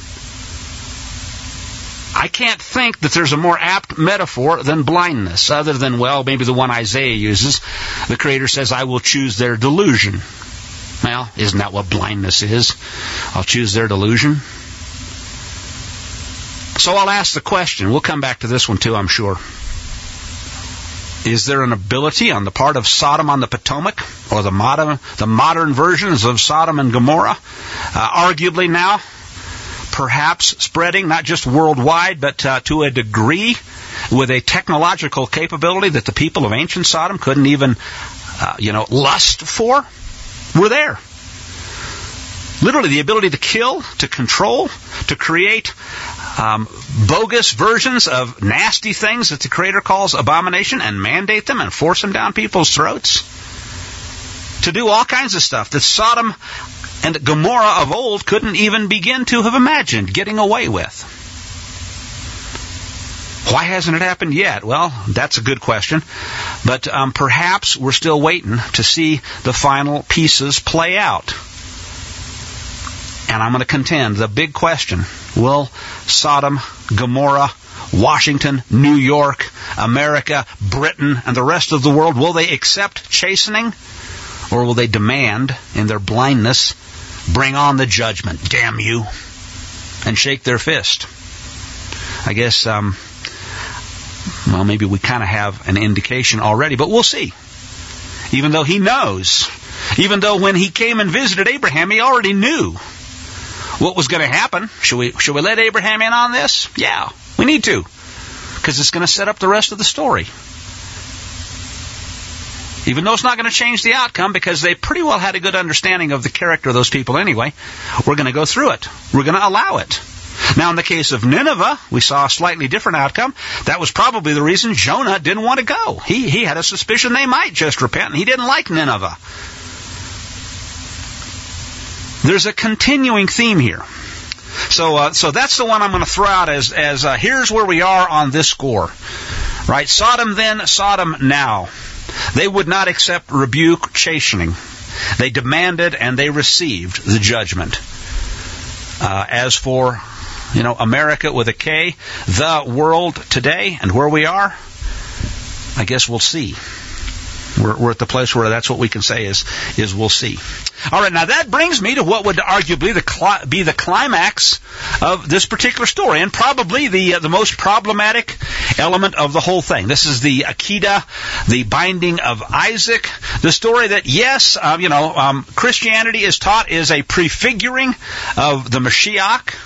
I can't think that there's a more apt metaphor than blindness, other than, well, maybe the one Isaiah uses. The Creator says, I will choose their delusion. Well, isn't that what blindness is? I'll choose their delusion. So I'll ask the question. We'll come back to this one too, I'm sure. Is there an ability on the part of Sodom on the Potomac, or the modern, the modern versions of Sodom and Gomorrah, uh, arguably now, perhaps spreading not just worldwide, but uh, to a degree with a technological capability that the people of ancient Sodom couldn't even, uh, you know, lust for? We're there. Literally the ability to kill, to control, to create um, bogus versions of nasty things that the Creator calls abomination and mandate them and force them down people's throats. To do all kinds of stuff that Sodom and Gomorrah of old couldn't even begin to have imagined getting away with. Why hasn't it happened yet? Well, that's a good question. But um, perhaps we're still waiting to see the final pieces play out. And I'm going to contend, the big question, will Sodom, Gomorrah, Washington, New York, America, Britain, and the rest of the world, will they accept chastening? Or will they demand, in their blindness, bring on the judgment, damn you, and shake their fist? I guess, um, well, maybe we kind of have an indication already, but we'll see. Even though he knows, even though when he came and visited Abraham, he already knew what was going to happen. Should we, should we let Abraham in on this? Yeah, we need to, because it's going to set up the rest of the story. Even though it's not going to change the outcome, because they pretty well had a good understanding of the character of those people anyway, we're going to go through it. We're going to allow it. Now, in the case of Nineveh, we saw a slightly different outcome. That was probably the reason Jonah didn't want to go. He, he had a suspicion they might just repent, and he didn't like Nineveh. There's a continuing theme here. So uh, so that's the one I'm going to throw out as, as uh, here's where we are on this score. Right? Sodom then, Sodom now. They would not accept rebuke, chastening. They demanded and they received the judgment. Uh, as for, you know, America with a K, the world today and where we are, I guess we'll see. We're, we're at the place where that's what we can say is, is we'll see. All right, now that brings me to what would arguably the cli- be the climax of this particular story, and probably the uh, the most problematic element of the whole thing. This is the Akedah, the binding of Isaac, the story that, yes, um, you know, um, Christianity is taught is a prefiguring of the Mashiach.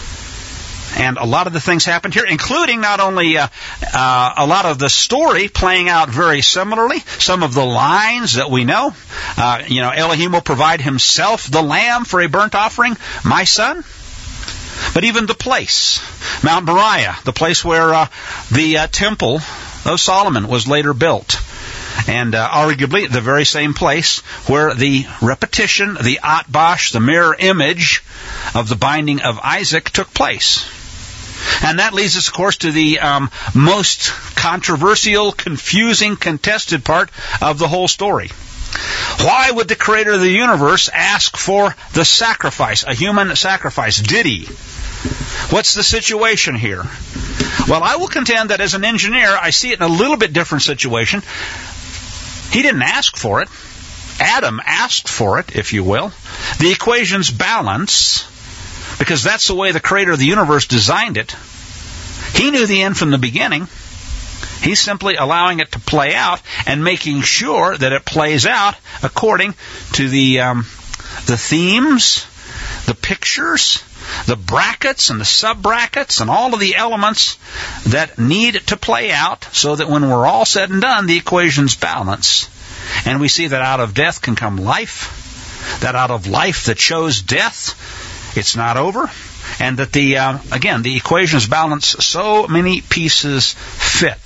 And a lot of the things happened here, including not only uh, uh, a lot of the story playing out very similarly, some of the lines that we know. Uh, you know, Elohim will provide himself the lamb for a burnt offering, my son. But even the place, Mount Moriah, the place where uh, the uh, temple of Solomon was later built. And uh, arguably the very same place where the repetition, the Atbash, the mirror image of the binding of Isaac took place. And that leads us, of course, to the um, most controversial, confusing, contested part of the whole story. Why would the creator of the universe ask for the sacrifice, a human sacrifice? Did he? What's the situation here? Well, I will contend that as an engineer, I see it in a little bit different situation. He didn't ask for it. Adam asked for it, if you will. The equations balance, because that's the way the creator of the universe designed it. He knew the end from the beginning. He's simply allowing it to play out and making sure that it plays out according to the um, the themes, the pictures, the brackets and the sub-brackets and all of the elements that need to play out so that when we're all said and done, the equations balance. And we see that out of death can come life, that out of life that chose death, it's not over, and that the, uh, again, the equations balance so many pieces fit.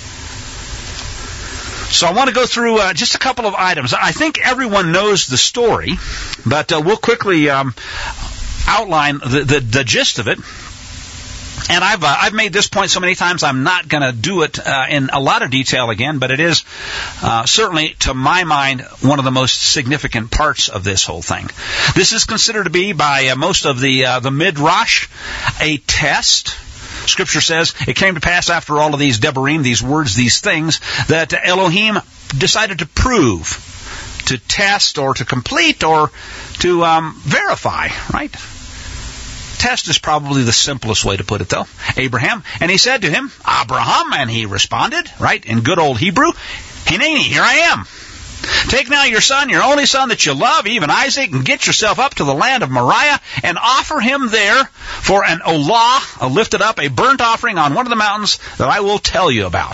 So I want to go through uh, just a couple of items. I think everyone knows the story, but uh, we'll quickly um, outline the, the, the gist of it. And I've uh, I've made this point so many times I'm not going to do it uh, in a lot of detail again, but it is uh, certainly, to my mind, one of the most significant parts of this whole thing. This is considered to be, by uh, most of the uh, the Midrash, a test. Scripture says, it came to pass after all of these Devarim, these words, these things, that Elohim decided to prove, to test, or to complete, or to um, verify, right? Test is probably the simplest way to put it, though. Abraham, and he said to him, Abraham, and he responded, right, in good old Hebrew, Hineni, here I am. Take now your son, your only son that you love, even Isaac, and get yourself up to the land of Moriah, and offer him there for an olah, a lifted up, a burnt offering on one of the mountains that I will tell you about.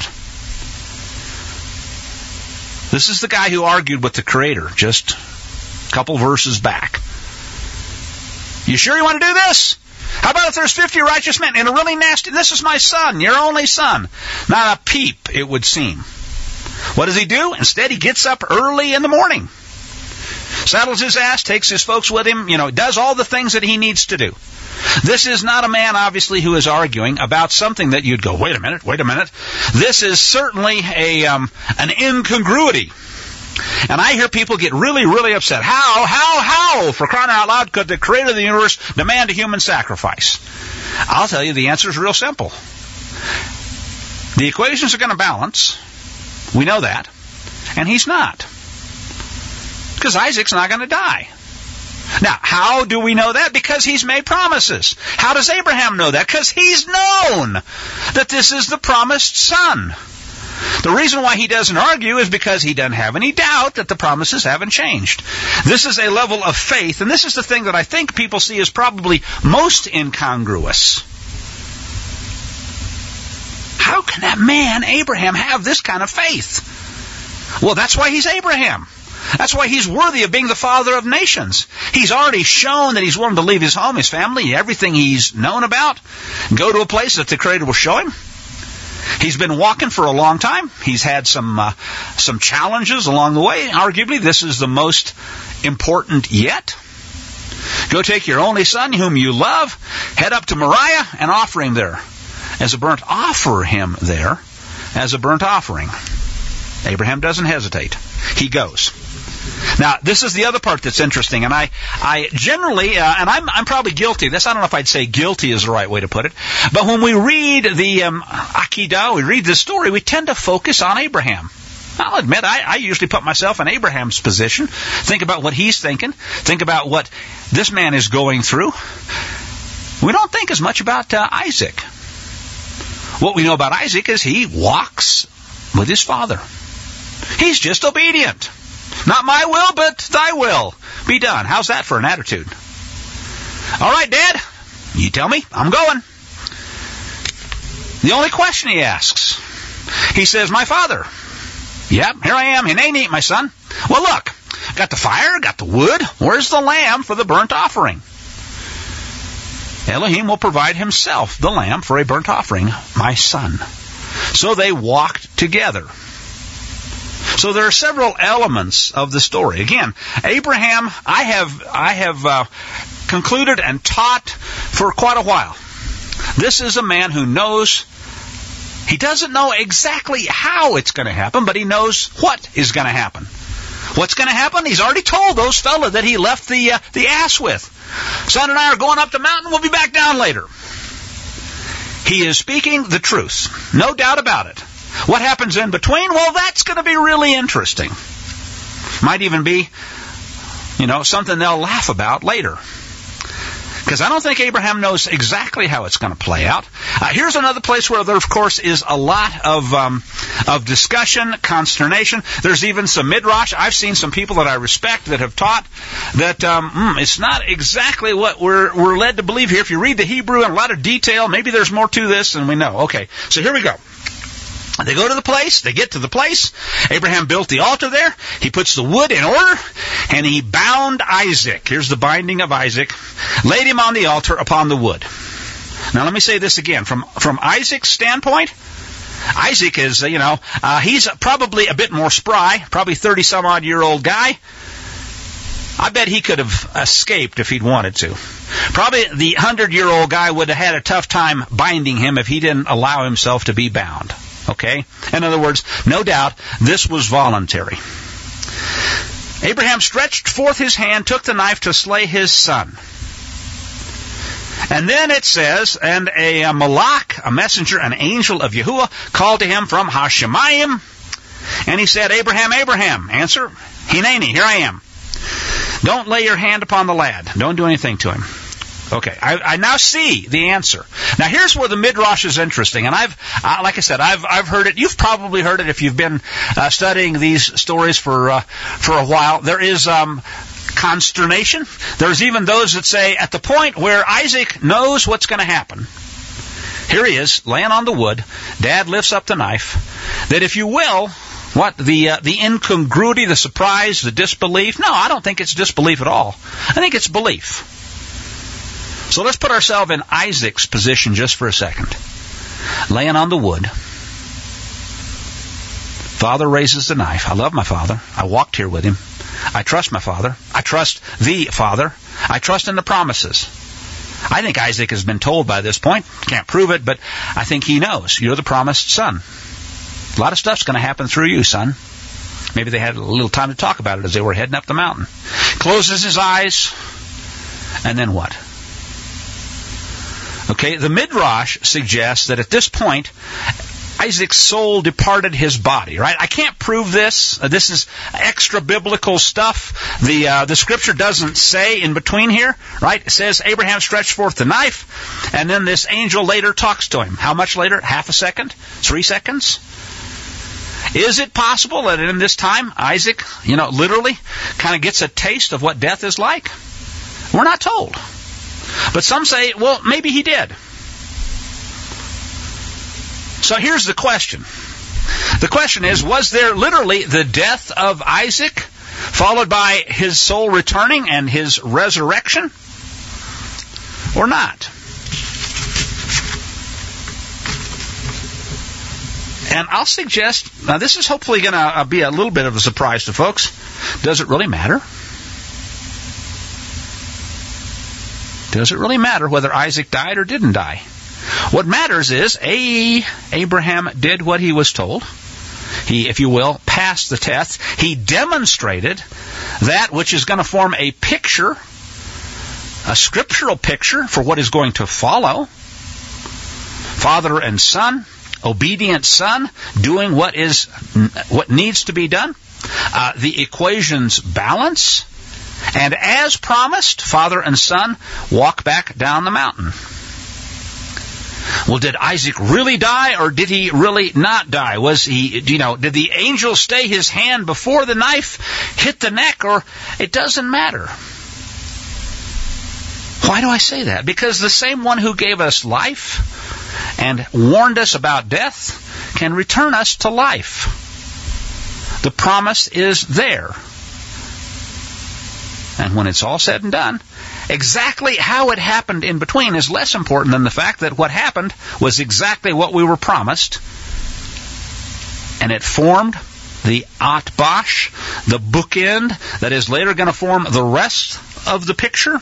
This is the guy who argued with the Creator just a couple verses back. You sure you want to do this? How about if there's fifty righteous men in a really nasty, this is my son, your only son. Not a peep, it would seem. What does he do? Instead, he gets up early in the morning, saddles his ass, takes his folks with him, you know, does all the things that he needs to do. This is not a man, obviously, who is arguing about something that you'd go, wait a minute, wait a minute. This is certainly a um, an incongruity. And I hear people get really, really upset. How, how, how, for crying out loud, could the creator of the universe demand a human sacrifice? I'll tell you, the answer is real simple. The equations are going to balance. We know that. And he's not. Because Isaac's not going to die. Now, how do we know that? Because he's made promises. How does Abraham know that? Because he's known that this is the promised son. The reason why he doesn't argue is because he doesn't have any doubt that the promises haven't changed. This is a level of faith, and this is the thing that I think people see as probably most incongruous. How can that man, Abraham, have this kind of faith? Well, that's why he's Abraham. That's why he's worthy of being the father of nations. He's already shown that he's willing to leave his home, his family, everything he's known about, and go to a place that the Creator will show him. He's been walking for a long time. He's had some uh, some challenges along the way. Arguably, this is the most important yet. Go take your only son, whom you love, head up to Moriah, and offer him there as a burnt offer him there as a burnt offering. Abraham doesn't hesitate. He goes. Now, this is the other part that's interesting, and I, I generally, uh, and I'm, I'm probably guilty of this. I don't know if I'd say guilty is the right way to put it, but when we read the um, Akedah, we read this story, we tend to focus on Abraham. I'll admit, I, I usually put myself in Abraham's position, think about what he's thinking, think about what this man is going through. We don't think as much about uh, Isaac. What we know about Isaac is he walks with his father. He's just obedient. Not my will, but thy will be done. How's that for an attitude? All right, Dad, you tell me. I'm going. The only question he asks, he says, my father. Yep, here I am. Hineni, my son. Well, look, got the fire, got the wood. Where's the lamb for the burnt offering? Elohim will provide himself the lamb for a burnt offering, my son. So they walked together. So there are several elements of the story. Again, Abraham, I have I have uh, concluded and taught for quite a while. This is a man who knows, he doesn't know exactly how it's going to happen, but he knows what is going to happen. What's going to happen? He's already told those fellow that he left the uh, the ass with. Son and I are going up the mountain. We'll be back down later. He is speaking the truth. No doubt about it. What happens in between? Well, that's going to be really interesting. Might even be, you know, something they'll laugh about later. Because I don't think Abraham knows exactly how it's going to play out. Uh, here's another place where there, of course, is a lot of um, of discussion, consternation. There's even some midrash. I've seen some people that I respect that have taught that um, mm, it's not exactly what we're we're led to believe here. If you read the Hebrew in a lot of detail, maybe there's more to this than we know. Okay, so here we go. They go to the place, they get to the place, Abraham built the altar there, he puts the wood in order, and he bound Isaac. Here's the binding of Isaac. Laid him on the altar upon the wood. Now let me say this again. From from Isaac's standpoint, Isaac is, you know, uh, he's probably a bit more spry, probably thirty-some-odd-year-old guy. I bet he could have escaped if he'd wanted to. Probably the hundred-year-old guy would have had a tough time binding him if he didn't allow himself to be bound. Okay? In other words, no doubt, this was voluntary. Abraham stretched forth his hand, took the knife to slay his son. And then it says, and a, a malach, a messenger, an angel of Yahuwah, called to him from Hashemayim, and he said, Abraham, Abraham. Answer, Hineni, here I am. Don't lay your hand upon the lad. Don't do anything to him. Okay, I, I now see the answer. Now here's where the midrash is interesting, and I've, uh, like I said, I've I've heard it. You've probably heard it if you've been uh, studying these stories for uh, for a while. There is um, consternation. There's even those that say at the point where Isaac knows what's going to happen. Here he is, laying on the wood. Dad lifts up the knife. That, if you will, what the uh, the incongruity, the surprise, the disbelief? No, I don't think it's disbelief at all. I think it's belief. So let's put ourselves in Isaac's position just for a second. Laying on the wood. Father raises the knife. I love my father. I walked here with him. I trust my father. I trust the Father. I trust in the promises. I think Isaac has been told by this point. Can't prove it, but I think he knows. You're the promised son. A lot of stuff's going to happen through you, son. Maybe they had a little time to talk about it as they were heading up the mountain. Closes his eyes. And then what? Okay, the Midrash suggests that at this point, Isaac's soul departed his body, right? I can't prove this. Uh, this is extra-biblical stuff. The uh, the Scripture doesn't say in between here, right? It says Abraham stretched forth the knife, and then this angel later talks to him. How much later? Half a second? Three seconds? Is it possible that in this time, Isaac, you know, literally kind of gets a taste of what death is like? We're not told. But some say, well, maybe he did. So here's the question. The question is, was there literally the death of Isaac, followed by his soul returning and his resurrection, or not? And I'll suggest, now this is hopefully going to be a little bit of a surprise to folks. Does it really matter? Does it really matter whether Isaac died or didn't die? What matters is, A, Abraham did what he was told. he, if you will, passed the test. He demonstrated that which is going to form a picture, a scriptural picture for what is going to follow. Father and son, obedient son, doing what is what needs to be done. Uh, the equations balance. And as promised, father and son walk back down the mountain. Well, did Isaac really die, or did he really not die? Was he, you know, did the angel stay his hand before the knife hit the neck, or it doesn't matter? Why do I say that? Because the same one who gave us life and warned us about death can return us to life. The promise is there. And when it's all said and done, exactly how it happened in between is less important than the fact that what happened was exactly what we were promised. And it formed the atbash, the bookend that is later going to form the rest of the picture.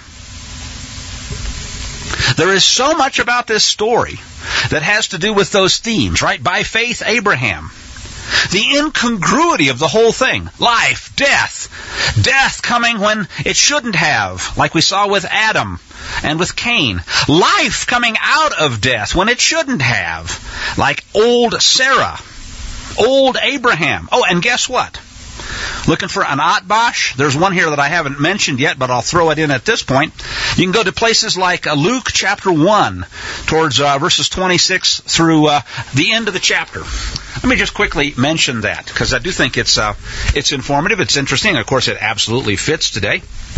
There is so much about this story that has to do with those themes, right? By faith, Abraham. The incongruity of the whole thing. Life, death. Death coming when it shouldn't have, like we saw with Adam and with Cain. Life coming out of death when it shouldn't have, like old Sarah, old Abraham. Oh, and guess what? Looking for an atbash? There's one here that I haven't mentioned yet, but I'll throw it in at this point. You can go to places like uh, Luke chapter one, towards uh, verses twenty-six through uh, the end of the chapter. Let me just quickly mention that, because I do think it's uh, it's informative, it's interesting. Of course, it absolutely fits today.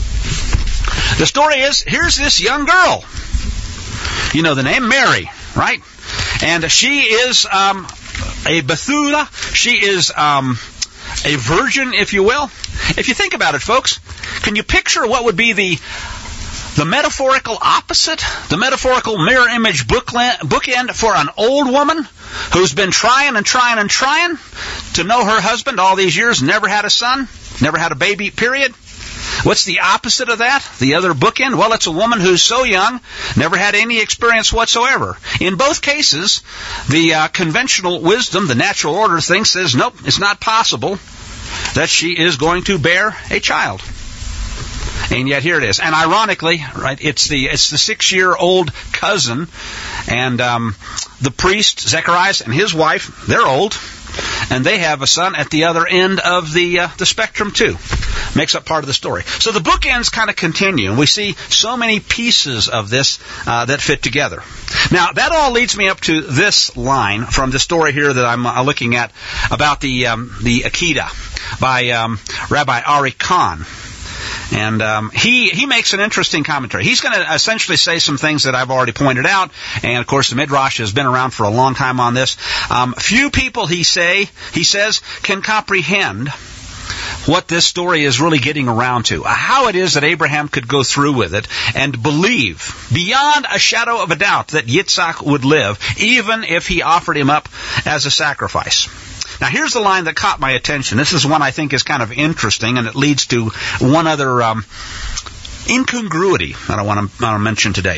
The story is, here's this young girl. You know the name, Mary, right? And she is um, a Bethulah. She is um, a virgin, if you will. If you think about it, folks, can you picture what would be the the metaphorical opposite, the metaphorical mirror image bookend for an old woman who's been trying and trying and trying to know her husband all these years, never had a son, never had a baby, period? What's the opposite of that? The other bookend? Well, it's a woman who's so young, never had any experience whatsoever. In both cases, the uh, conventional wisdom, the natural order thing says, nope, it's not possible that she is going to bear a child. And yet here it is. And ironically, right, it's the it's the six-year-old cousin, and um, the priest, Zacharias, and his wife, they're old, and they have a son at the other end of the uh, the spectrum too. Makes up part of the story. So the bookends kind of continue, and we see so many pieces of this uh, that fit together. Now, that all leads me up to this line from the story here that I'm uh, looking at about the um, the Akedah by um, Rabbi Ari Kahn. And um, he he makes an interesting commentary. He's going to essentially say some things that I've already pointed out. And, of course, the Midrash has been around for a long time on this. Um, few people, he say he says, can comprehend what this story is really getting around to. How it is that Abraham could go through with it and believe beyond a shadow of a doubt that Yitzhak would live, even if he offered him up as a sacrifice. Now, here's the line that caught my attention. This is one I think is kind of interesting, and it leads to one other um, incongruity that I want to, I want to mention today.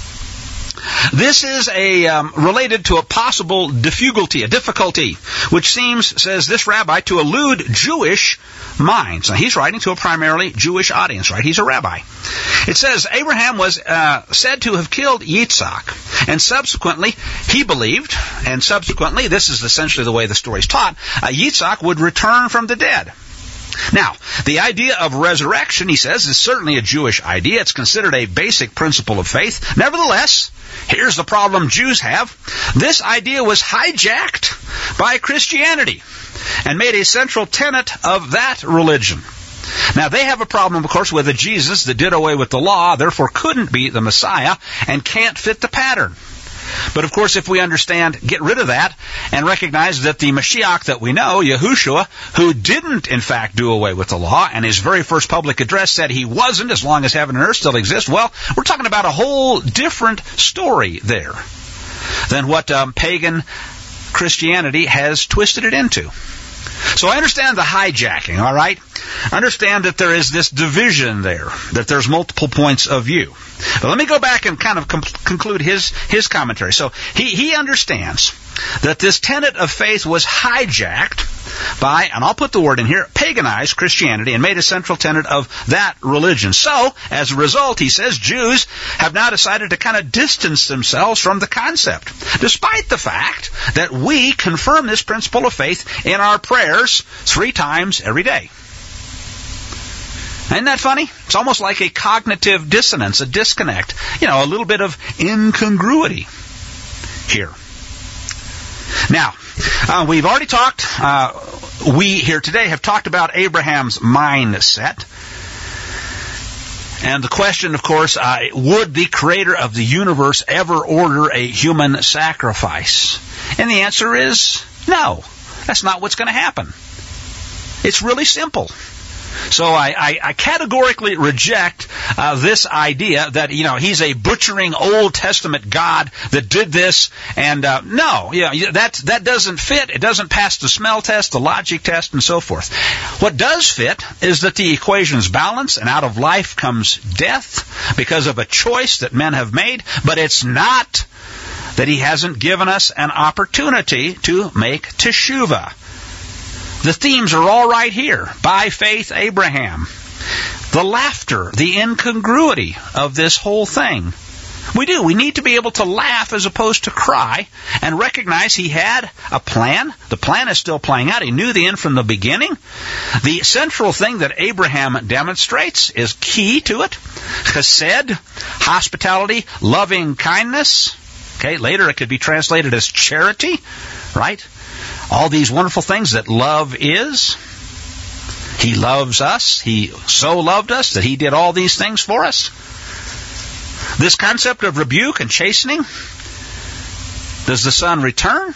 This is a um, related to a possible difficulty, a difficulty, which seems, says this rabbi, to elude Jewish minds. Now, he's writing to a primarily Jewish audience, right? He's a rabbi. It says, Abraham was uh, said to have killed Yitzhak, and subsequently, he believed, and subsequently, this is essentially the way the story is taught, uh, Yitzhak would return from the dead. Now, the idea of resurrection, he says, is certainly a Jewish idea. It's considered a basic principle of faith. Nevertheless, here's the problem Jews have. This idea was hijacked by Christianity and made a central tenet of that religion. Now, they have a problem, of course, with a Jesus that did away with the law, therefore couldn't be the Messiah, and can't fit the pattern. But, of course, if we understand, get rid of that, and recognize that the Mashiach that we know, Yahushua, who didn't, in fact, do away with the law, and his very first public address said he wasn't as long as heaven and earth still exist, well, we're talking about a whole different story there than what um, pagan Christianity has twisted it into. So I understand the hijacking, all right? Understand that there is this division there, that there's multiple points of view. But let me go back and kind of com- conclude his, his commentary. So he, he understands that this tenet of faith was hijacked by, and I'll put the word in here, paganized Christianity and made a central tenet of that religion. So, as a result, he says, Jews have now decided to kind of distance themselves from the concept, despite the fact that we confirm this principle of faith in our prayers three times every day. Isn't that funny? It's almost like a cognitive dissonance, a disconnect, you know, a little bit of incongruity here. Now, uh, we've already talked, uh, we here today have talked about Abraham's mindset. And the question, of course, uh, would the creator of the universe ever order a human sacrifice? And the answer is no. That's not what's going to happen. It's really simple. So I, I, I categorically reject uh, this idea that, you know, he's a butchering Old Testament God that did this. And uh, no, yeah, that, that doesn't fit. It doesn't pass the smell test, the logic test, and so forth. What does fit is that the equations balance, and out of life comes death because of a choice that men have made. But it's not that he hasn't given us an opportunity to make teshuvah. The themes are all right here. By faith, Abraham. The laughter, the incongruity of this whole thing. We do. We need to be able to laugh as opposed to cry and recognize he had a plan. The plan is still playing out. He knew the end from the beginning. The central thing that Abraham demonstrates is key to it. Chesed, hospitality, loving kindness. Okay, later it could be translated as charity, right? All these wonderful things that love is. He loves us. He so loved us that he did all these things for us. This concept of rebuke and chastening. Does the son return?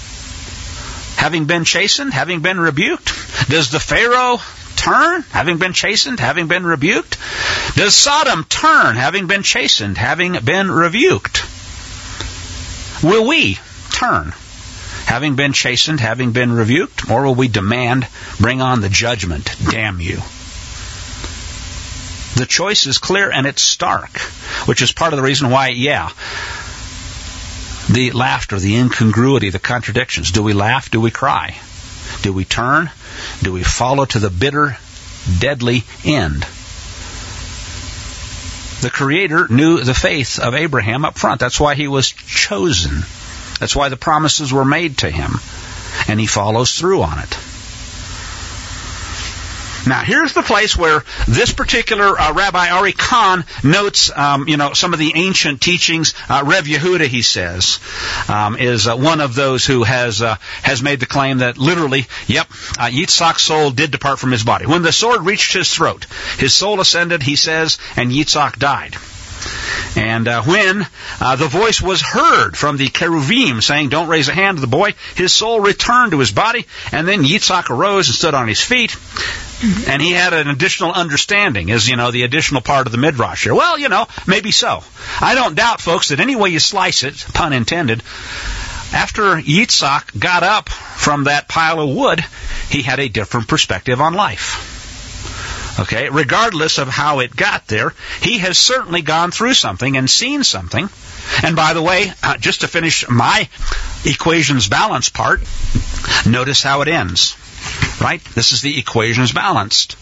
Having been chastened, having been rebuked? Does the Pharaoh turn, having been chastened, having been rebuked? Does Sodom turn, having been chastened, having been rebuked? Will we turn, having been chastened, having been rebuked, or will we demand, bring on the judgment, damn you? The choice is clear and it's stark, which is part of the reason why, yeah, the laughter, the incongruity, the contradictions. Do we laugh? Do we cry? Do we turn? Do we follow to the bitter, deadly end? The Creator knew the faith of Abraham up front. That's why he was chosen. That's why the promises were made to him. And he follows through on it. Now, here's the place where this particular uh, Rabbi Ari Kahn notes, um, you know, some of the ancient teachings. Uh, Rev Yehuda, he says, um, is uh, one of those who has uh, has made the claim that literally, yep, uh, Yitzhak's soul did depart from his body. When the sword reached his throat, his soul ascended, he says, and Yitzhak died. And uh, when uh, the voice was heard from the cheruvim saying, don't raise a hand to the boy, his soul returned to his body, and then Yitzhak arose and stood on his feet, and he had an additional understanding, is, you know, the additional part of the Midrash here. Well, you know, maybe so. I don't doubt, folks, that any way you slice it, pun intended, after Yitzhak got up from that pile of wood, he had a different perspective on life. Okay, regardless of how it got there, he has certainly gone through something and seen something. And by the way, uh, just to finish my equations balance part, notice how it ends. Right? This is the equations balanced.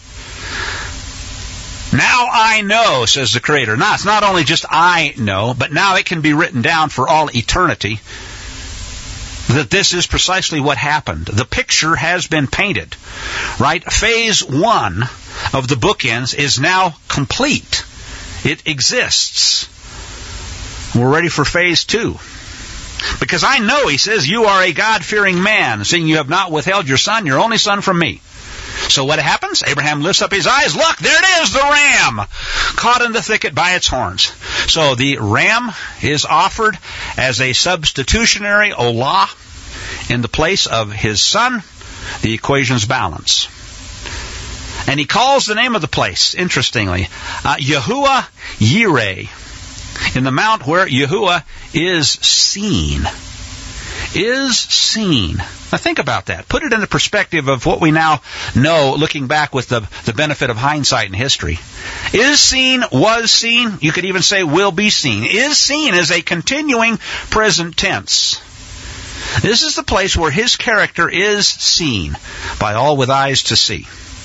Now I know, says the Creator. Now, it's not only just I know, but now it can be written down for all eternity that this is precisely what happened. The picture has been painted. Right? Phase one of the bookends is now complete. It exists. We're ready for phase two. Because I know, he says, you are a God-fearing man, seeing you have not withheld your son, your only son, from me. So what happens? Abraham lifts up his eyes. Look, there it is, the ram, caught in the thicket by its horns. So the ram is offered as a substitutionary olah in the place of his son. The equations balance. And he calls the name of the place, interestingly, uh, Yahuwah Yireh, in the mount where Yahuwah is seen. Is seen. Now think about that. Put it in the perspective of what we now know, looking back with the, the benefit of hindsight in history. Is seen, was seen, you could even say will be seen. Is seen is a continuing present tense. This is the place where his character is seen by all with eyes to see.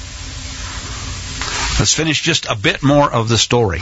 Let's finish just a bit more of the story.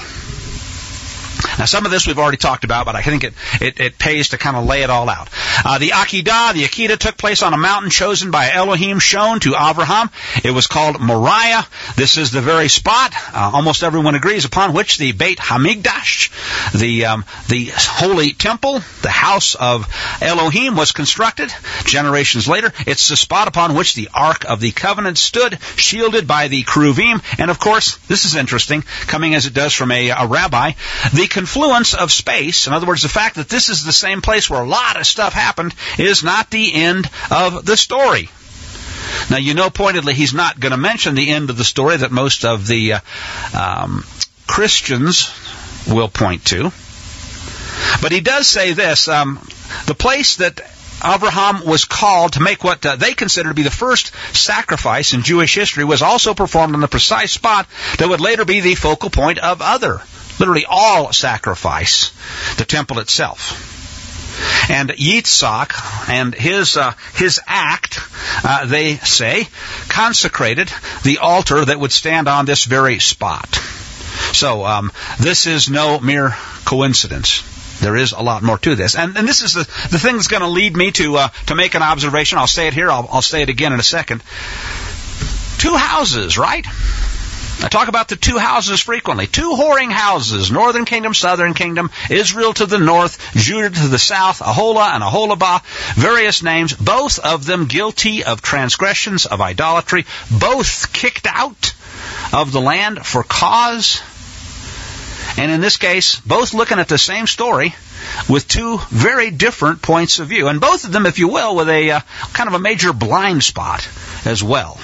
Now, some of this we've already talked about, but I think it, it, it pays to kind of lay it all out. Uh, the Akedah, the Akedah took place on a mountain chosen by Elohim, shown to Avraham. It was called Moriah. This is the very spot, uh, almost everyone agrees, upon which the Beit Hamikdash, the, um, the holy temple, the house of Elohim, was constructed. Generations later, it's the spot upon which the Ark of the Covenant stood, shielded by the Keruvim. And of course, this is interesting, coming as it does from a, a rabbi, the confluence of space, in other words, the fact that this is the same place where a lot of stuff happened, is not the end of the story. Now, you know pointedly he's not going to mention the end of the story that most of the uh, um, Christians will point to. But he does say this, um, the place that Abraham was called to make what uh, they consider to be the first sacrifice in Jewish history was also performed on the precise spot that would later be the focal point of other, literally all sacrifice, the temple itself. And Yitzhak and his uh, his act, uh, they say, consecrated the altar that would stand on this very spot. So um, this is no mere coincidence. There is a lot more to this. And, and this is the, the thing that's going to lead me to uh, to make an observation. I'll say it here. I'll, I'll say it again in a second. Two houses, right? I talk about the two houses frequently. Two whoring houses, northern kingdom, southern kingdom, Israel to the north, Judah to the south, Aholah and Aholabah, various names, both of them guilty of transgressions, of idolatry, both kicked out of the land for cause. And in this case, both looking at the same story with two very different points of view. And both of them, if you will, with a uh, kind of a major blind spot as well.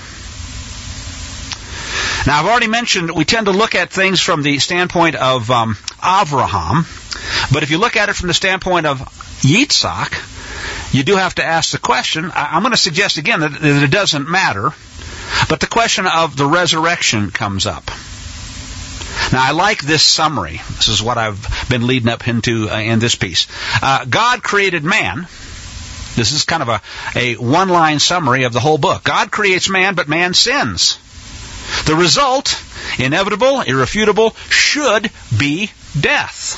Now, I've already mentioned we tend to look at things from the standpoint of um, Avraham, but if you look at it from the standpoint of Yitzhak, you do have to ask the question. I'm going to suggest again that, that it doesn't matter, but the question of the resurrection comes up. Now, I like this summary. This is what I've been leading up into uh, in this piece. Uh, God created man. This is kind of a, a one-line summary of the whole book. God creates man, but man sins. The result, inevitable, irrefutable, should be death.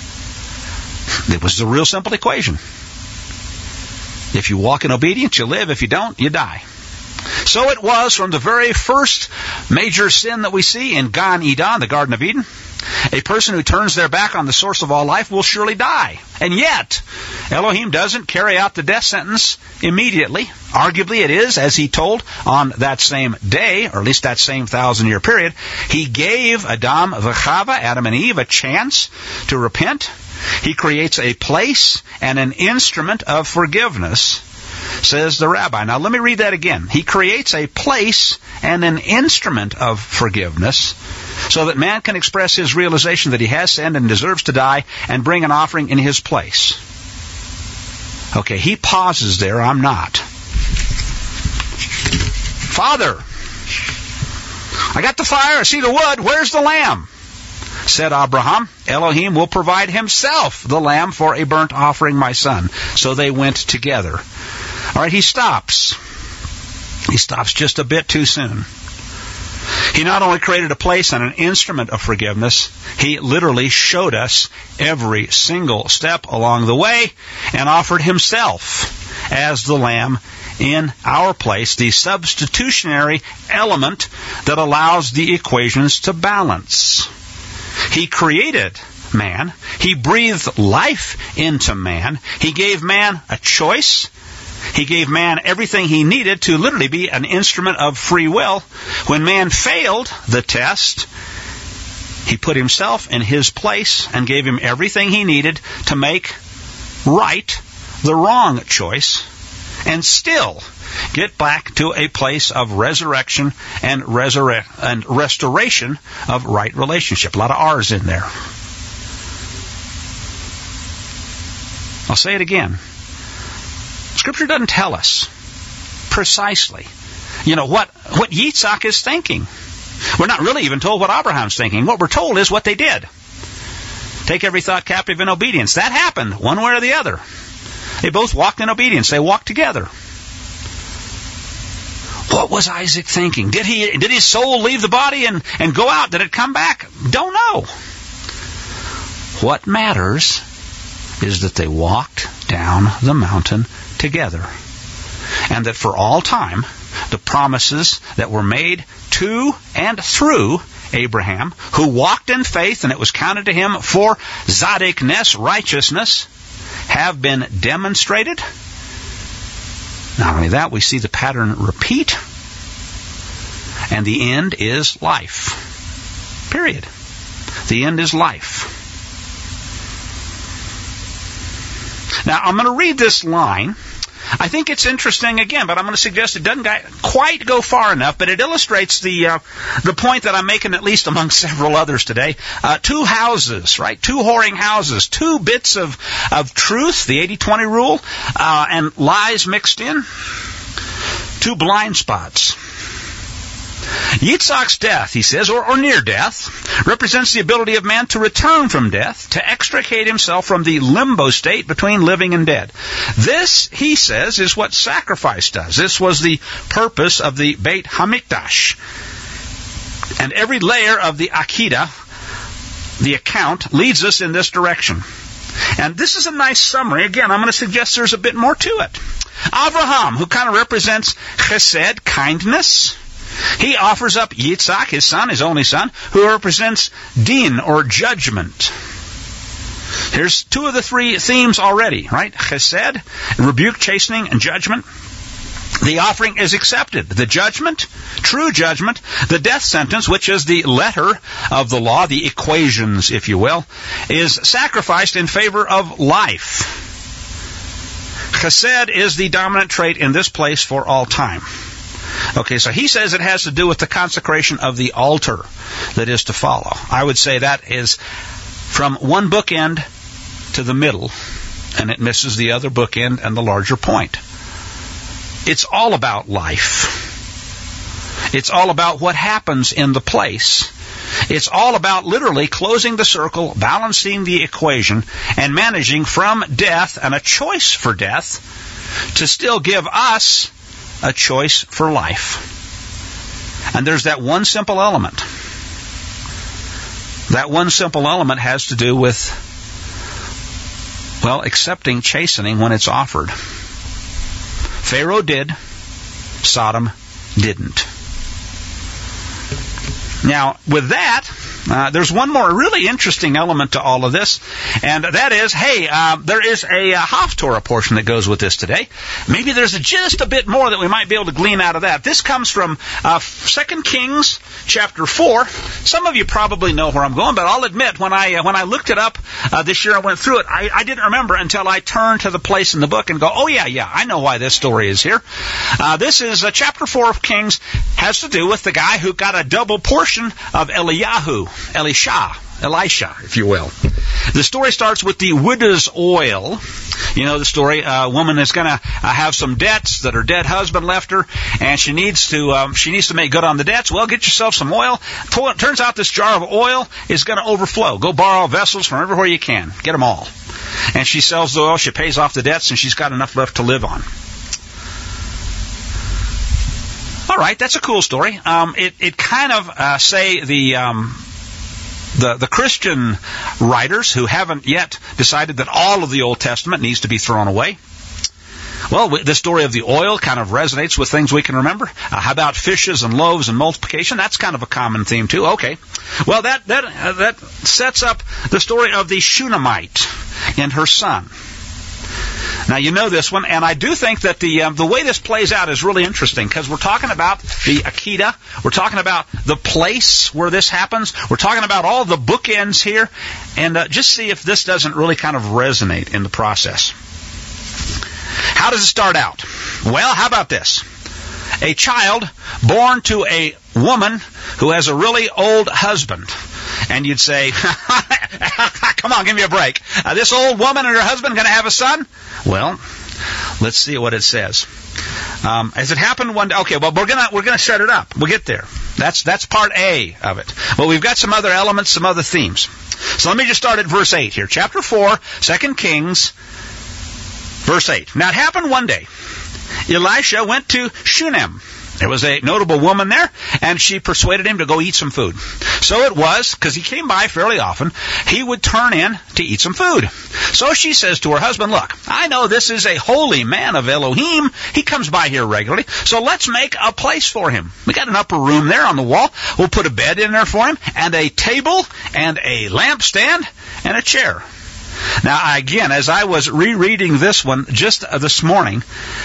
It was a real simple equation. If you walk in obedience, you live. If you don't, you die. So it was from the very first major sin that we see in Gan Eden, the Garden of Eden. A person who turns their back on the source of all life will surely die. And yet, Elohim doesn't carry out the death sentence immediately. Arguably it is, as he told on that same day, or at least that same thousand-year period, he gave Adam v'Chava, Adam and Eve, a chance to repent. He creates a place and an instrument of forgiveness, says the rabbi. Now let me read that again. He creates a place and an instrument of forgiveness so that man can express his realization that he has sinned and deserves to die and bring an offering in his place. Okay, he pauses there. I'm not. Father, I got the fire, I see the wood, where's the lamb? Said Abraham, Elohim will provide himself the lamb for a burnt offering, my son. So they went together. All right, he stops. He stops just a bit too soon. He not only created a place and an instrument of forgiveness, he literally showed us every single step along the way and offered himself as the lamb in our place, the substitutionary element that allows the equations to balance. He created man. He breathed life into man. He gave man a choice. He gave man everything he needed to literally be an instrument of free will. When man failed the test, he put himself in his place and gave him everything he needed to make right the wrong choice and still get back to a place of resurrection and, resurre- and restoration of right relationship. A lot of R's in there. I'll say it again. Scripture doesn't tell us precisely, you know, what, what Yitzhak is thinking. We're not really even told what Abraham's thinking. What we're told is what they did. Take every thought captive in obedience. That happened one way or the other. They both walked in obedience. They walked together. What was Isaac thinking? Did he did his soul leave the body and, and go out? Did it come back? Don't know. What matters is that they walked down the mountain together. And that for all time, the promises that were made to and through Abraham, who walked in faith and it was counted to him for tzadikness, righteousness, have been demonstrated. Not only that, we see the pattern repeat, and the end is life. Period. The end is life. Now, I'm going to read this line. I think it's interesting again, but I'm going to suggest it doesn't quite go far enough, but it illustrates the uh, the point that I'm making, at least among several others today. Uh, two houses, right? Two whoring houses, two bits of, of truth, the eighty twenty rule, uh, and lies mixed in. Two blind spots. Yitzhak's death, he says, or, or near death, represents the ability of man to return from death, to extricate himself from the limbo state between living and dead. This, he says, is what sacrifice does. This was the purpose of the Beit HaMikdash. And every layer of the Akedah, the account, leads us in this direction. And this is a nice summary. Again, I'm going to suggest there's a bit more to it. Avraham, who kind of represents chesed, kindness, he offers up Yitzhak, his son, his only son, who represents din, or judgment. Here's two of the three themes already, right? Chesed, rebuke, chastening, and judgment. The offering is accepted. The judgment, true judgment, the death sentence, which is the letter of the law, the equations, if you will, is sacrificed in favor of life. Chesed is the dominant trait in this place for all time. Okay, so he says it has to do with the consecration of the altar that is to follow. I would say that is from one bookend to the middle, and it misses the other bookend and the larger point. It's all about life. It's all about what happens in the place. It's all about literally closing the circle, balancing the equation, and managing from death and a choice for death to still give us a choice for life. And there's that one simple element. That one simple element has to do with, well, accepting chastening when it's offered. Pharaoh did, Sodom didn't. Now, with that, uh, there's one more really interesting element to all of this, and that is, hey, uh, there is a uh, Haftorah portion that goes with this today. Maybe there's a, just a bit more that we might be able to glean out of that. This comes from uh, Second Kings chapter four. Some of you probably know where I'm going, but I'll admit, when I uh, when I looked it up uh, this year, I went through it, I, I didn't remember until I turned to the place in the book and go, oh yeah, yeah, I know why this story is here. Uh, this is uh, chapter four of Kings, has to do with the guy who got a double portion of Eliyahu, Elisha, Elisha, if you will. The story starts with the widow's oil. You know the story. A woman is going to uh, have some debts that her dead husband left her, and she needs to um, she needs to make good on the debts. Well, get yourself some oil. Turns out this jar of oil is going to overflow. Go borrow vessels from everywhere you can. Get them all. And she sells the oil. She pays off the debts, and she's got enough left to live on. All right, that's a cool story. Um, it it kind of uh, say the. Um, The, the Christian writers who haven't yet decided that all of the Old Testament needs to be thrown away. Well, the story of the oil kind of resonates with things we can remember. Uh, how about fishes and loaves and multiplication? That's kind of a common theme too. Okay. Well, that that uh, that sets up the story of the Shunammite and her son. Now, you know this one, and I do think that the um, the way this plays out is really interesting, because we're talking about the Akedah, we're talking about the place where this happens, we're talking about all the bookends here, and uh, just see if this doesn't really kind of resonate in the process. How does it start out? Well, how about this? A child born to a woman who has a really old husband. And you'd say, come on, give me a break. Uh, this old woman and her husband going to have a son? Well, let's see what it says. Um, has it happened one day? Okay, well, we're going to we're gonna set it up. We'll get there. That's that's part A of it. But we've got some other elements, some other themes. So let me just start at verse eight here. Chapter four, Second Kings. Verse eight. Now it happened one day. Elisha went to Shunem. There was a notable woman there, and she persuaded him to go eat some food. So it was, because he came by fairly often, he would turn in to eat some food. So she says to her husband, look, I know this is a holy man of Elohim. He comes by here regularly, so let's make a place for him. We got an upper room there on the wall. We'll put a bed in there for him, and a table, and a lampstand, and a chair. Now, again, as I was rereading this one just this morning,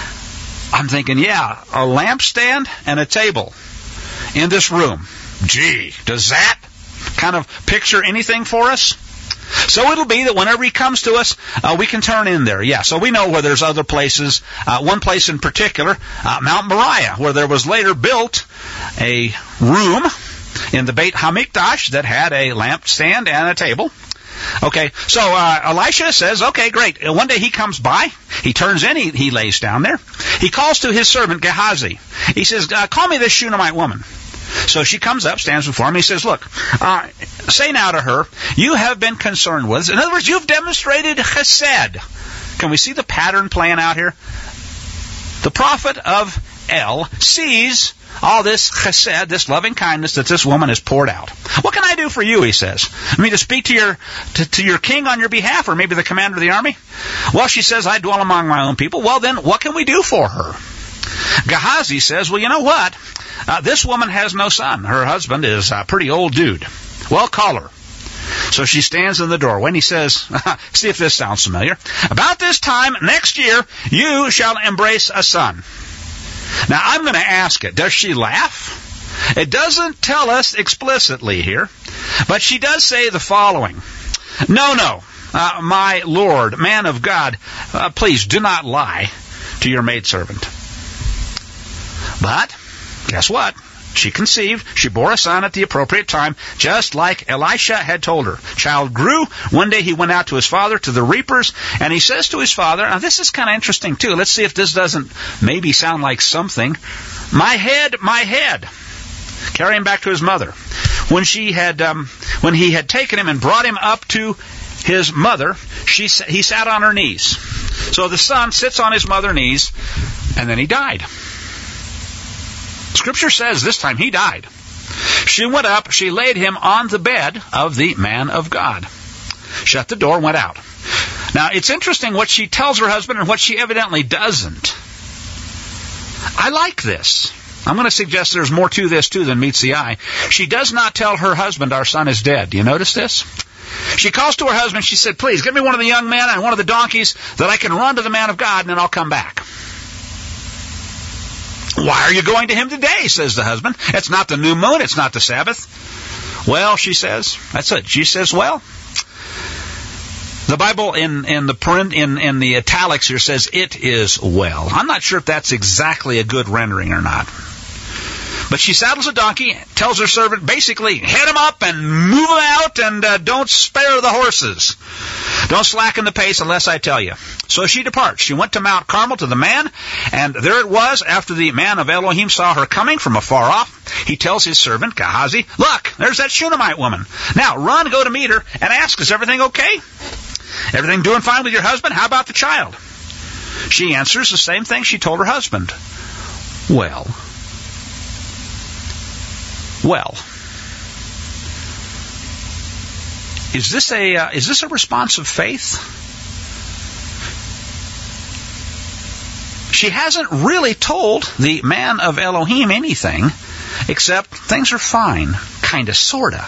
I'm thinking, yeah, a lampstand and a table in this room. Gee, does that kind of picture anything for us? So it'll be that whenever he comes to us, uh, we can turn in there. Yeah, so we know where there's other places. Uh, one place in particular, uh, Mount Moriah, where there was later built a room in the Beit HaMikdash that had a lampstand and a table. Okay, so uh, Elisha says, okay, great. One day he comes by. He turns in. He, he lays down there. He calls to his servant Gehazi. He says, uh, call me this Shunammite woman. So she comes up, stands before him. He says, look, uh, say now to her, you have been concerned with us. In other words, you've demonstrated chesed. Can we see the pattern playing out here? The prophet of El sees all this chesed, this loving kindness that this woman has poured out. What can I do for you, he says? I mean, to speak to your to, to your king on your behalf, or maybe the commander of the army? Well, she says, I dwell among my own people. Well, then, what can we do for her? Gehazi says, well, you know what? Uh, this woman has no son. Her husband is a pretty old dude. Well, call her. So she stands in the doorway, and he says, see if this sounds familiar. About this time next year, you shall embrace a son. Now, I'm going to ask it. Does she laugh? It doesn't tell us explicitly here, but she does say the following. No, no, uh, my Lord, man of God, uh, please do not lie to your maidservant. But, guess what? She conceived. She bore a son at the appropriate time, just like Elisha had told her. Child grew. One day he went out to his father, to the reapers, and he says to his father, now this is kind of interesting too. Let's see if this doesn't maybe sound like something. My head, my head. Carry him back to his mother. When she had, um, when he had taken him and brought him up to his mother, she he sat on her knees. So the son sits on his mother's knees, and then he died. Scripture says this time he died. She went up, she laid him on the bed of the man of God. Shut the door, went out. Now, it's interesting what she tells her husband and what she evidently doesn't. I like this. I'm going to suggest there's more to this, too, than meets the eye. She does not tell her husband, our son is dead. Do you notice this? She calls to her husband, she said, please, get me one of the young men and one of the donkeys that I can run to the man of God, and then I'll come back. Why are you going to him today, says the husband. It's not the new moon, it's not the Sabbath. Well, she says, that's it. She says, well, the Bible in, in the print, in, in the italics here says, it is well. I'm not sure if that's exactly a good rendering or not. But she saddles a donkey, tells her servant, basically, head him up and move him out, and uh, don't spare the horses. Don't slacken the pace unless I tell you. So she departs. She went to Mount Carmel to the man, and there it was, after the man of Elohim saw her coming from afar off, he tells his servant, Gehazi, look, there's that Shunammite woman. Now, run, go to meet her, and ask, is everything okay? Everything doing fine with your husband? How about the child? She answers the same thing she told her husband. Well... Well, is this a uh, is this a response of faith? She hasn't really told the man of Elohim anything except things are fine, kind of, sort of.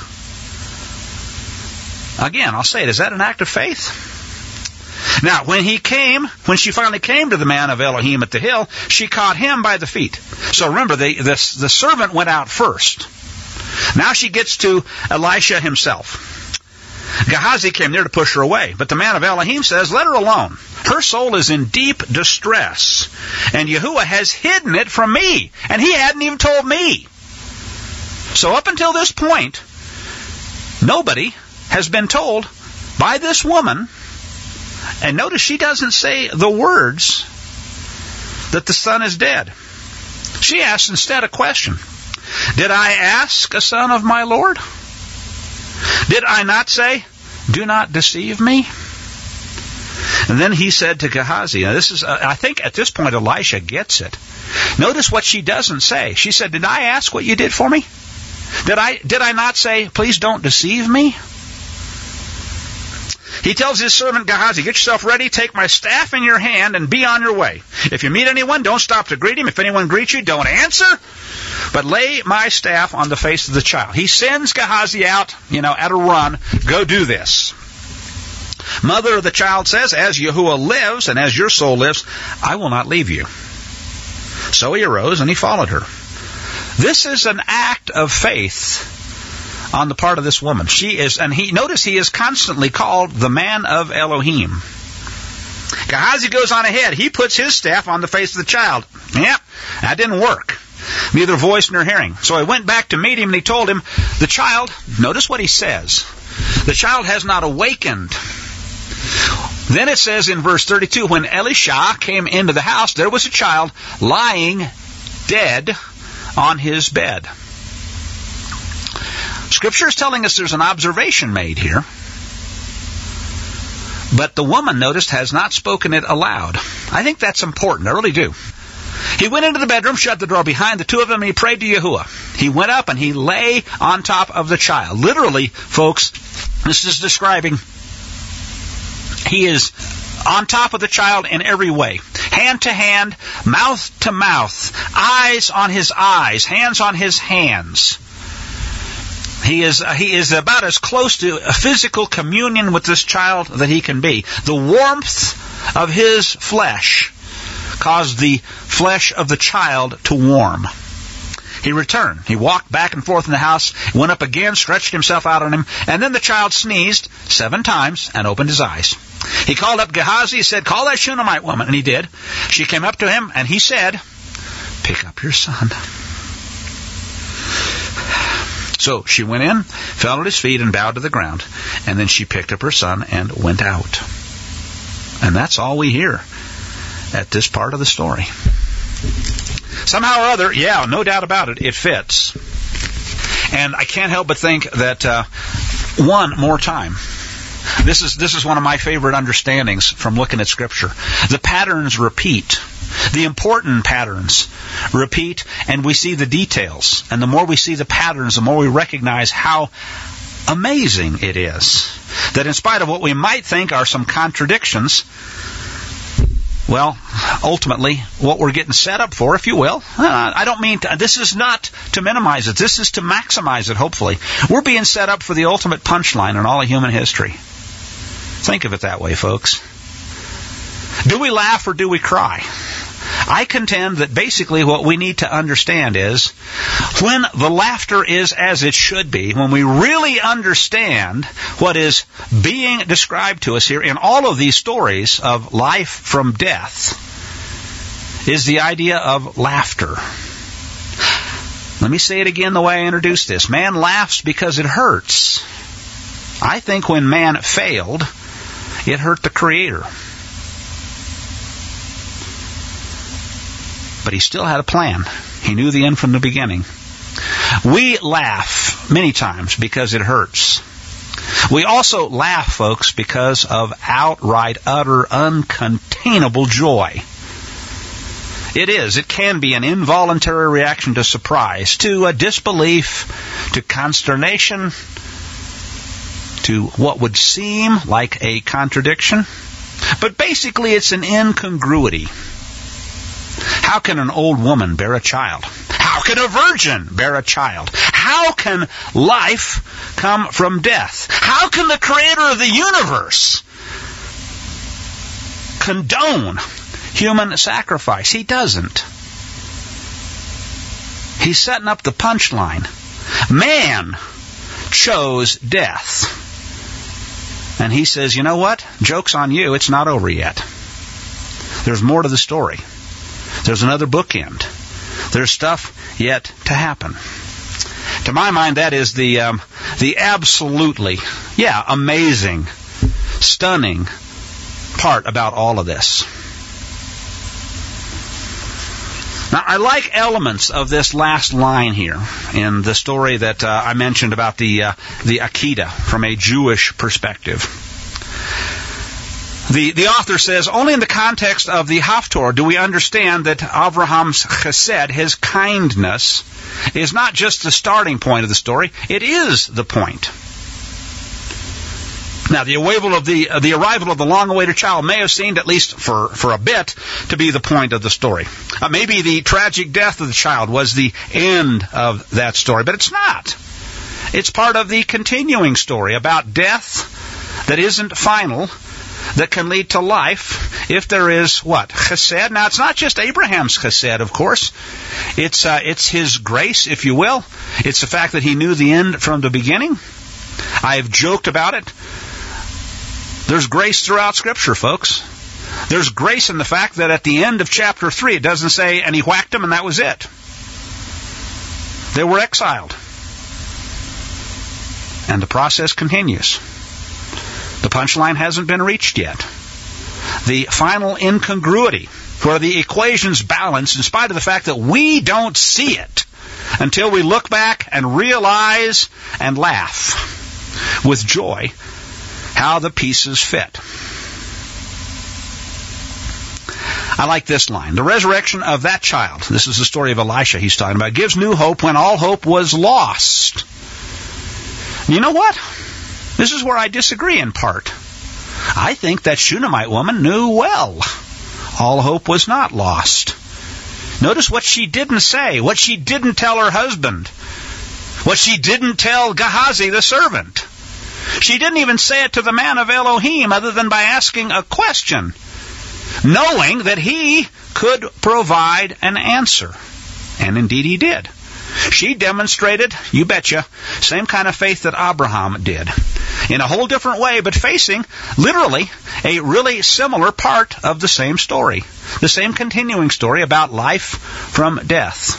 Again, I'll say it, is that an act of faith? Now, when he came, when she finally came to the man of Elohim at the hill, she caught him by the feet. So remember, the, the, the servant went out first. Now she gets to Elisha himself. Gehazi came there to push her away, but the man of Elohim says, let her alone. Her soul is in deep distress, and Yahuwah has hidden it from me, and he hadn't even told me. So up until this point, nobody has been told by this woman, and notice she doesn't say the words that the son is dead. She asks instead a question. Did I ask a son of my Lord? Did I not say, do not deceive me? And then he said to Gehazi, now this is, uh, I think at this point Elisha gets it. Notice what she doesn't say. She said, did I ask what you did for me? Did I, did I not say, please don't deceive me? He tells his servant Gehazi, get yourself ready, take my staff in your hand, and be on your way. If you meet anyone, don't stop to greet him. If anyone greets you, don't answer, but lay my staff on the face of the child. He sends Gehazi out, you know, at a run. Go do this. Mother of the child says, as Yahuwah lives, and as your soul lives, I will not leave you. So he arose and he followed her. This is an act of faith on the part of this woman. She is, and he, notice he is constantly called the man of Elohim. Gehazi goes on ahead. He puts his staff on the face of the child. Yep, that didn't work. Neither voice nor hearing. So he went back to meet him and he told him, the child, notice what he says, the child has not awakened. Then it says in verse thirty-two, when Elisha came into the house, there was a child lying dead on his bed. Scripture is telling us there's an observation made here. But the woman, noticed, has not spoken it aloud. I think that's important. I really do. He went into the bedroom, shut the door behind the two of them, and he prayed to Yahuwah. He went up and he lay on top of the child. Literally, folks, this is describing, he is on top of the child in every way. Hand to hand, mouth to mouth, eyes on his eyes, hands on his hands. He is uh, he is about as close to a physical communion with this child that he can be. The warmth of his flesh caused the flesh of the child to warm. He returned. He walked back and forth in the house, went up again, stretched himself out on him, and then the child sneezed seven times and opened his eyes. He called up Gehazi, said, call that Shunammite woman, and he did. She came up to him, and he said, pick up your son. So she went in, fell at his feet, and bowed to the ground. And then she picked up her son and went out. And that's all we hear at this part of the story. Somehow or other, yeah, no doubt about it, it fits. And I can't help but think that uh, one more time, this is this is one of my favorite understandings from looking at Scripture. The patterns repeat. The important patterns repeat, and we see the details. And the more we see the patterns, the more we recognize how amazing it is that in spite of what we might think are some contradictions, well, ultimately, what we're getting set up for, if you will, uh, I don't mean, to, this is not to minimize it. This is to maximize it, hopefully. We're being set up for the ultimate punchline in all of human history. Think of it that way, folks. Do we laugh or do we cry? I contend that basically what we need to understand is when the laughter is as it should be, when we really understand what is being described to us here in all of these stories of life from death, is the idea of laughter. Let me say it again the way I introduced this. Man laughs because it hurts. I think when man failed, it hurt the Creator. But he still had a plan. He knew the end from the beginning. We laugh many times because it hurts. We also laugh, folks, because of outright, utter, uncontainable joy. It is. It can be an involuntary reaction to surprise, to a disbelief, to consternation, to what would seem like a contradiction. But basically, it's an incongruity. How can an old woman bear a child? How can a virgin bear a child? How can life come from death? How can the Creator of the universe condone human sacrifice? He doesn't. He's setting up the punchline. Man chose death. And he says, you know what? Joke's on you. It's not over yet. There's more to the story. There's another bookend. There's stuff yet to happen. To my mind, that is the um, the absolutely, yeah, amazing, stunning part about all of this. Now, I like elements of this last line here in the story that uh, I mentioned about the uh, the Akedah from a Jewish perspective. The, the author says, only in the context of the Haftorah do we understand that Abraham's chesed, his kindness, is not just the starting point of the story, it is the point. Now, the arrival of the, uh, the arrival of the long-awaited child may have seemed, at least for, for a bit, to be the point of the story. Uh, maybe the tragic death of the child was the end of that story, but it's not. It's part of the continuing story about death that isn't final, that can lead to life if there is what? Chesed. Now, it's not just Abraham's chesed, of course. It's uh, it's his grace, if you will. It's the fact that he knew the end from the beginning. I have joked about it. There's grace throughout Scripture, folks. There's grace in the fact that at the end of chapter three, it doesn't say, and he whacked them and that was it. They were exiled. And the process continues. The punchline hasn't been reached yet. The final incongruity, where the equations balance in spite of the fact that we don't see it until we look back and realize and laugh with joy how the pieces fit. I like this line. The resurrection of that child, this is the story of Elisha he's talking about, gives new hope when all hope was lost. You know what? This is where I disagree in part. I think that Shunammite woman knew well all hope was not lost. Notice what she didn't say, what she didn't tell her husband, what she didn't tell Gehazi the servant. She didn't even say it to the man of Elohim other than by asking a question, knowing that he could provide an answer. And indeed he did. She demonstrated, you betcha, same kind of faith that Abraham did. In a whole different way, but facing, literally, a really similar part of the same story. The same continuing story about life from death.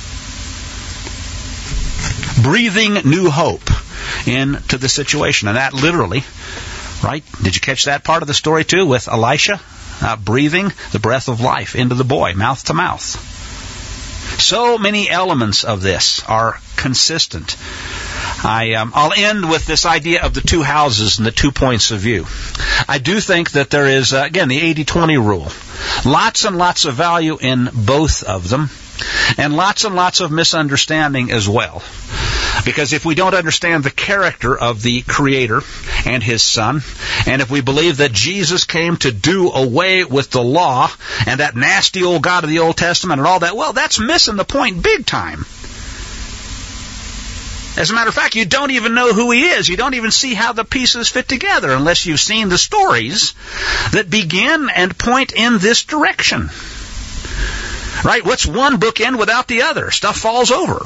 Breathing new hope into the situation. And that literally, right? Did you catch that part of the story too with Elisha? Uh, breathing the breath of life into the boy, mouth to mouth. So many elements of this are consistent. I, um, I'll end with this idea of the two houses and the two points of view. I do think that there is, uh, again, the eighty twenty rule. Lots and lots of value in both of them, and lots and lots of misunderstanding as well. Because if we don't understand the character of the Creator and His Son, and if we believe that Jesus came to do away with the law and that nasty old God of the Old Testament and all that, well, that's missing the point big time. As a matter of fact, you don't even know who He is. You don't even see how the pieces fit together unless you've seen the stories that begin and point in this direction. Right? What's one bookend without the other? Stuff falls over.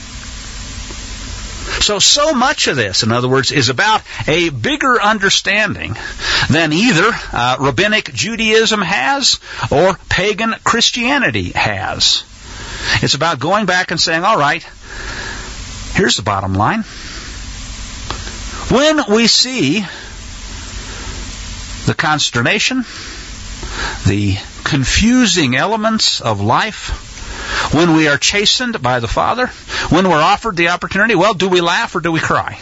So, so much of this, in other words, is about a bigger understanding than either uh, rabbinic Judaism has or pagan Christianity has. It's about going back and saying, all right, here's the bottom line. When we see the consternation, the confusing elements of life, when we are chastened by the Father, when we're offered the opportunity, well, do we laugh or do we cry?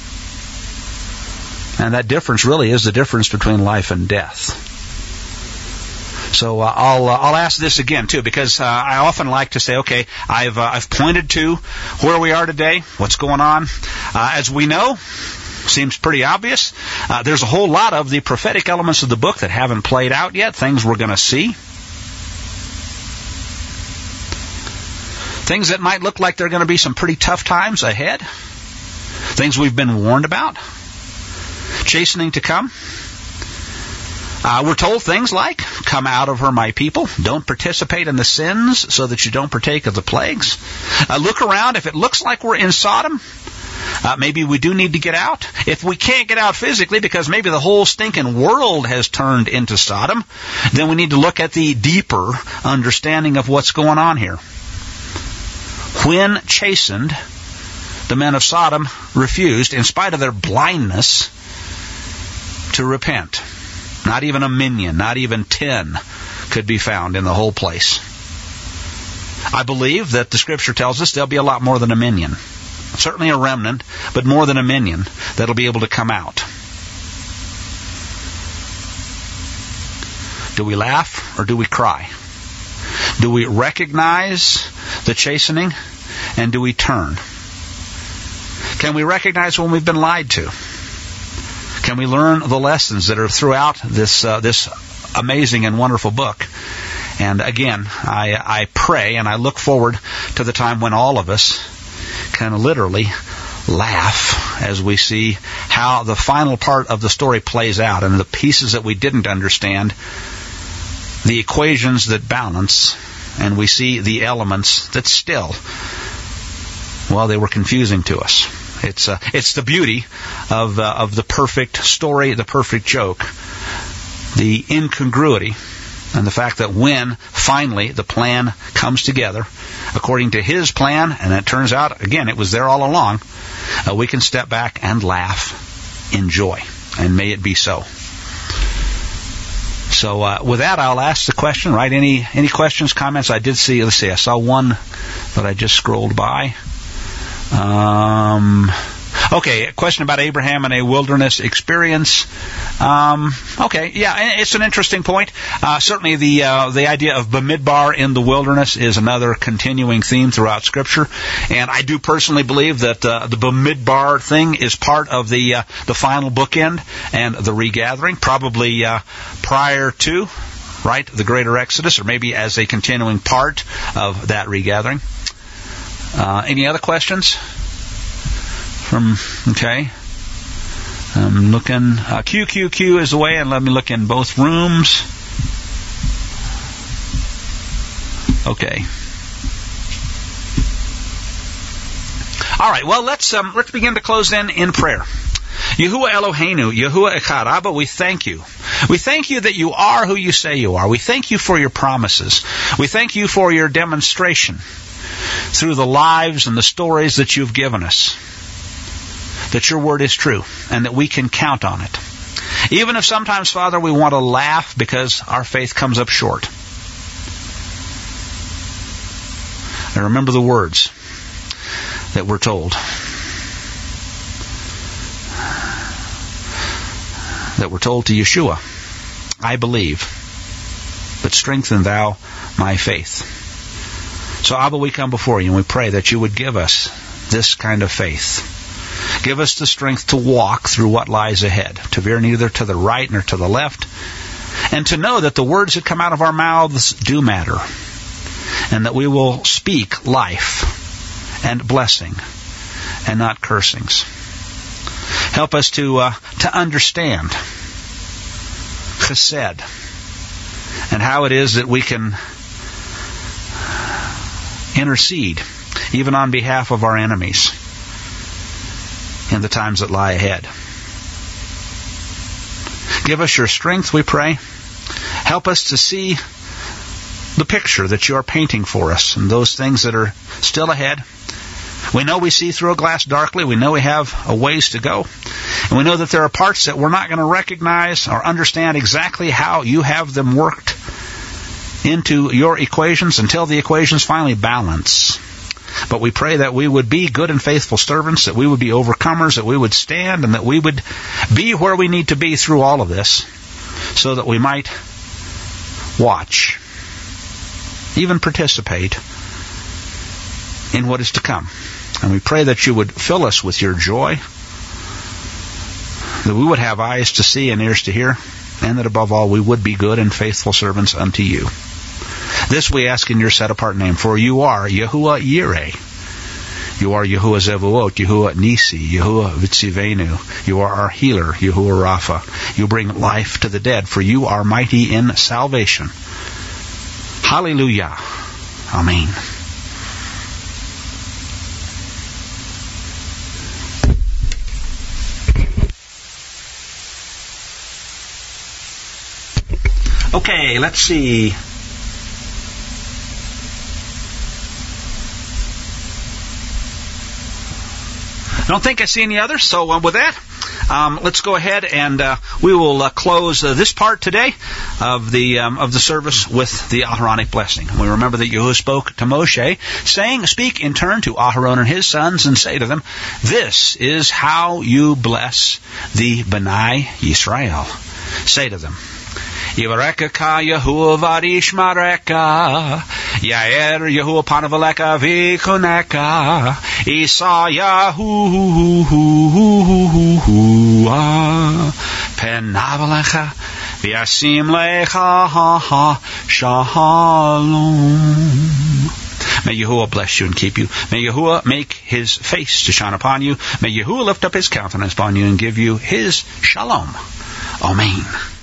And that difference really is the difference between life and death. So uh, I'll uh, I'll ask this again too, because uh, I often like to say, okay, I've uh, I've pointed to where we are today, what's going on. Uh, as we know, seems pretty obvious. Uh, there's a whole lot of the prophetic elements of the book that haven't played out yet. Things we're going to see. Things that might look like they're going to be some pretty tough times ahead. Things we've been warned about. Chastening to come. Uh, we're told things like, come out of her, my people. Don't participate in the sins so that you don't partake of the plagues. Uh, look around. If it looks like we're in Sodom, uh, maybe we do need to get out. If we can't get out physically because maybe the whole stinking world has turned into Sodom, then we need to look at the deeper understanding of what's going on here. When chastened, the men of Sodom refused, in spite of their blindness, to repent. Not even a minion, not even ten could be found in the whole place. I believe that the Scripture tells us there'll be a lot more than a minion. Certainly a remnant, but more than a minion that'll be able to come out. Do we laugh or do we cry? Do we recognize the chastening and do we turn? Can we recognize when we've been lied to? Can we learn the lessons that are throughout this uh, this amazing and wonderful book? And again, I, I pray and I look forward to the time when all of us can literally laugh as we see how the final part of the story plays out and the pieces that we didn't understand, the equations that balance, and we see the elements that still, well, they were confusing to us. It's uh, it's the beauty of uh, of the perfect story, the perfect joke, the incongruity, and the fact that when finally the plan comes together according to His plan, and it turns out, again, it was there all along, uh, we can step back and laugh in joy, and may it be so. So uh, with that, I'll ask the question, right? Any any questions, comments? I did see, let's see, I saw one that I just scrolled by. Um, okay, a question about Abraham and a wilderness experience. Um, okay, yeah, it's an interesting point. Uh, certainly the uh, the idea of Bamidbar in the wilderness is another continuing theme throughout Scripture, and I do personally believe that uh, the Bamidbar thing is part of the uh, the final bookend and the regathering, probably uh, prior to, right, the greater Exodus, or maybe as a continuing part of that regathering. Uh, any other questions? From, okay. I'm looking, uh, Q Q Q is away, and let me look in both rooms. Okay. All right, well, let's um, let's begin to close then in prayer. Yahuwah Eloheinu, Yahuwah Echad, Abba, we thank you. We thank you that you are who you say you are. We thank you for your promises. We thank you for your demonstration through the lives and the stories that you've given us, that your word is true and that we can count on it. Even if sometimes, Father, we want to laugh because our faith comes up short. And remember the words that we're told, that we're told to Yeshua, I believe, but strengthen thou my faith. So, Abba, we come before you and we pray that you would give us this kind of faith. Give us the strength to walk through what lies ahead, to veer neither to the right nor to the left, and to know that the words that come out of our mouths do matter, and that we will speak life and blessing and not cursings. Help us to uh, to understand chesed and how it is that we can intercede, even on behalf of our enemies, in the times that lie ahead. Give us your strength, we pray. Help us to see the picture that you are painting for us and those things that are still ahead. We know we see through a glass darkly. We know we have a ways to go. And we know that there are parts that we're not going to recognize or understand exactly how you have them worked into your equations until the equations finally balance. But we pray that we would be good and faithful servants, that we would be overcomers, that we would stand, and that we would be where we need to be through all of this, so that we might watch, even participate in what is to come. And we pray that you would fill us with your joy, that we would have eyes to see and ears to hear, and that above all we would be good and faithful servants unto you. This we ask in your set-apart name, for you are Yahuwah Yireh. You are Yahuwah Zevuot, Yahuwah Nisi, Yahuwah Vitzivenu. You are our healer, Yahuwah Rapha. You bring life to the dead, for you are mighty in salvation. Hallelujah. Amen. Okay, let's see. I don't think I see any others, so uh, with that, um, let's go ahead and uh, we will uh, close uh, this part today of the um, of the service with the Aharonic blessing. We remember that Yahuwah spoke to Moshe, saying, "Speak in turn to Aharon and his sons, and say to them, this is how you bless the B'nai Yisrael. Say to them, Yivarekka Yahuwah Varishmareka. Yair Yahuwah Panavaleka Vikoneka. Isayahu Penavalecha Vyasim Lecha Shalom. May Yahuwah bless you and keep you. May Yahuwah make his face to shine upon you. May Yahuwah lift up his countenance upon you and give you his shalom. Amen.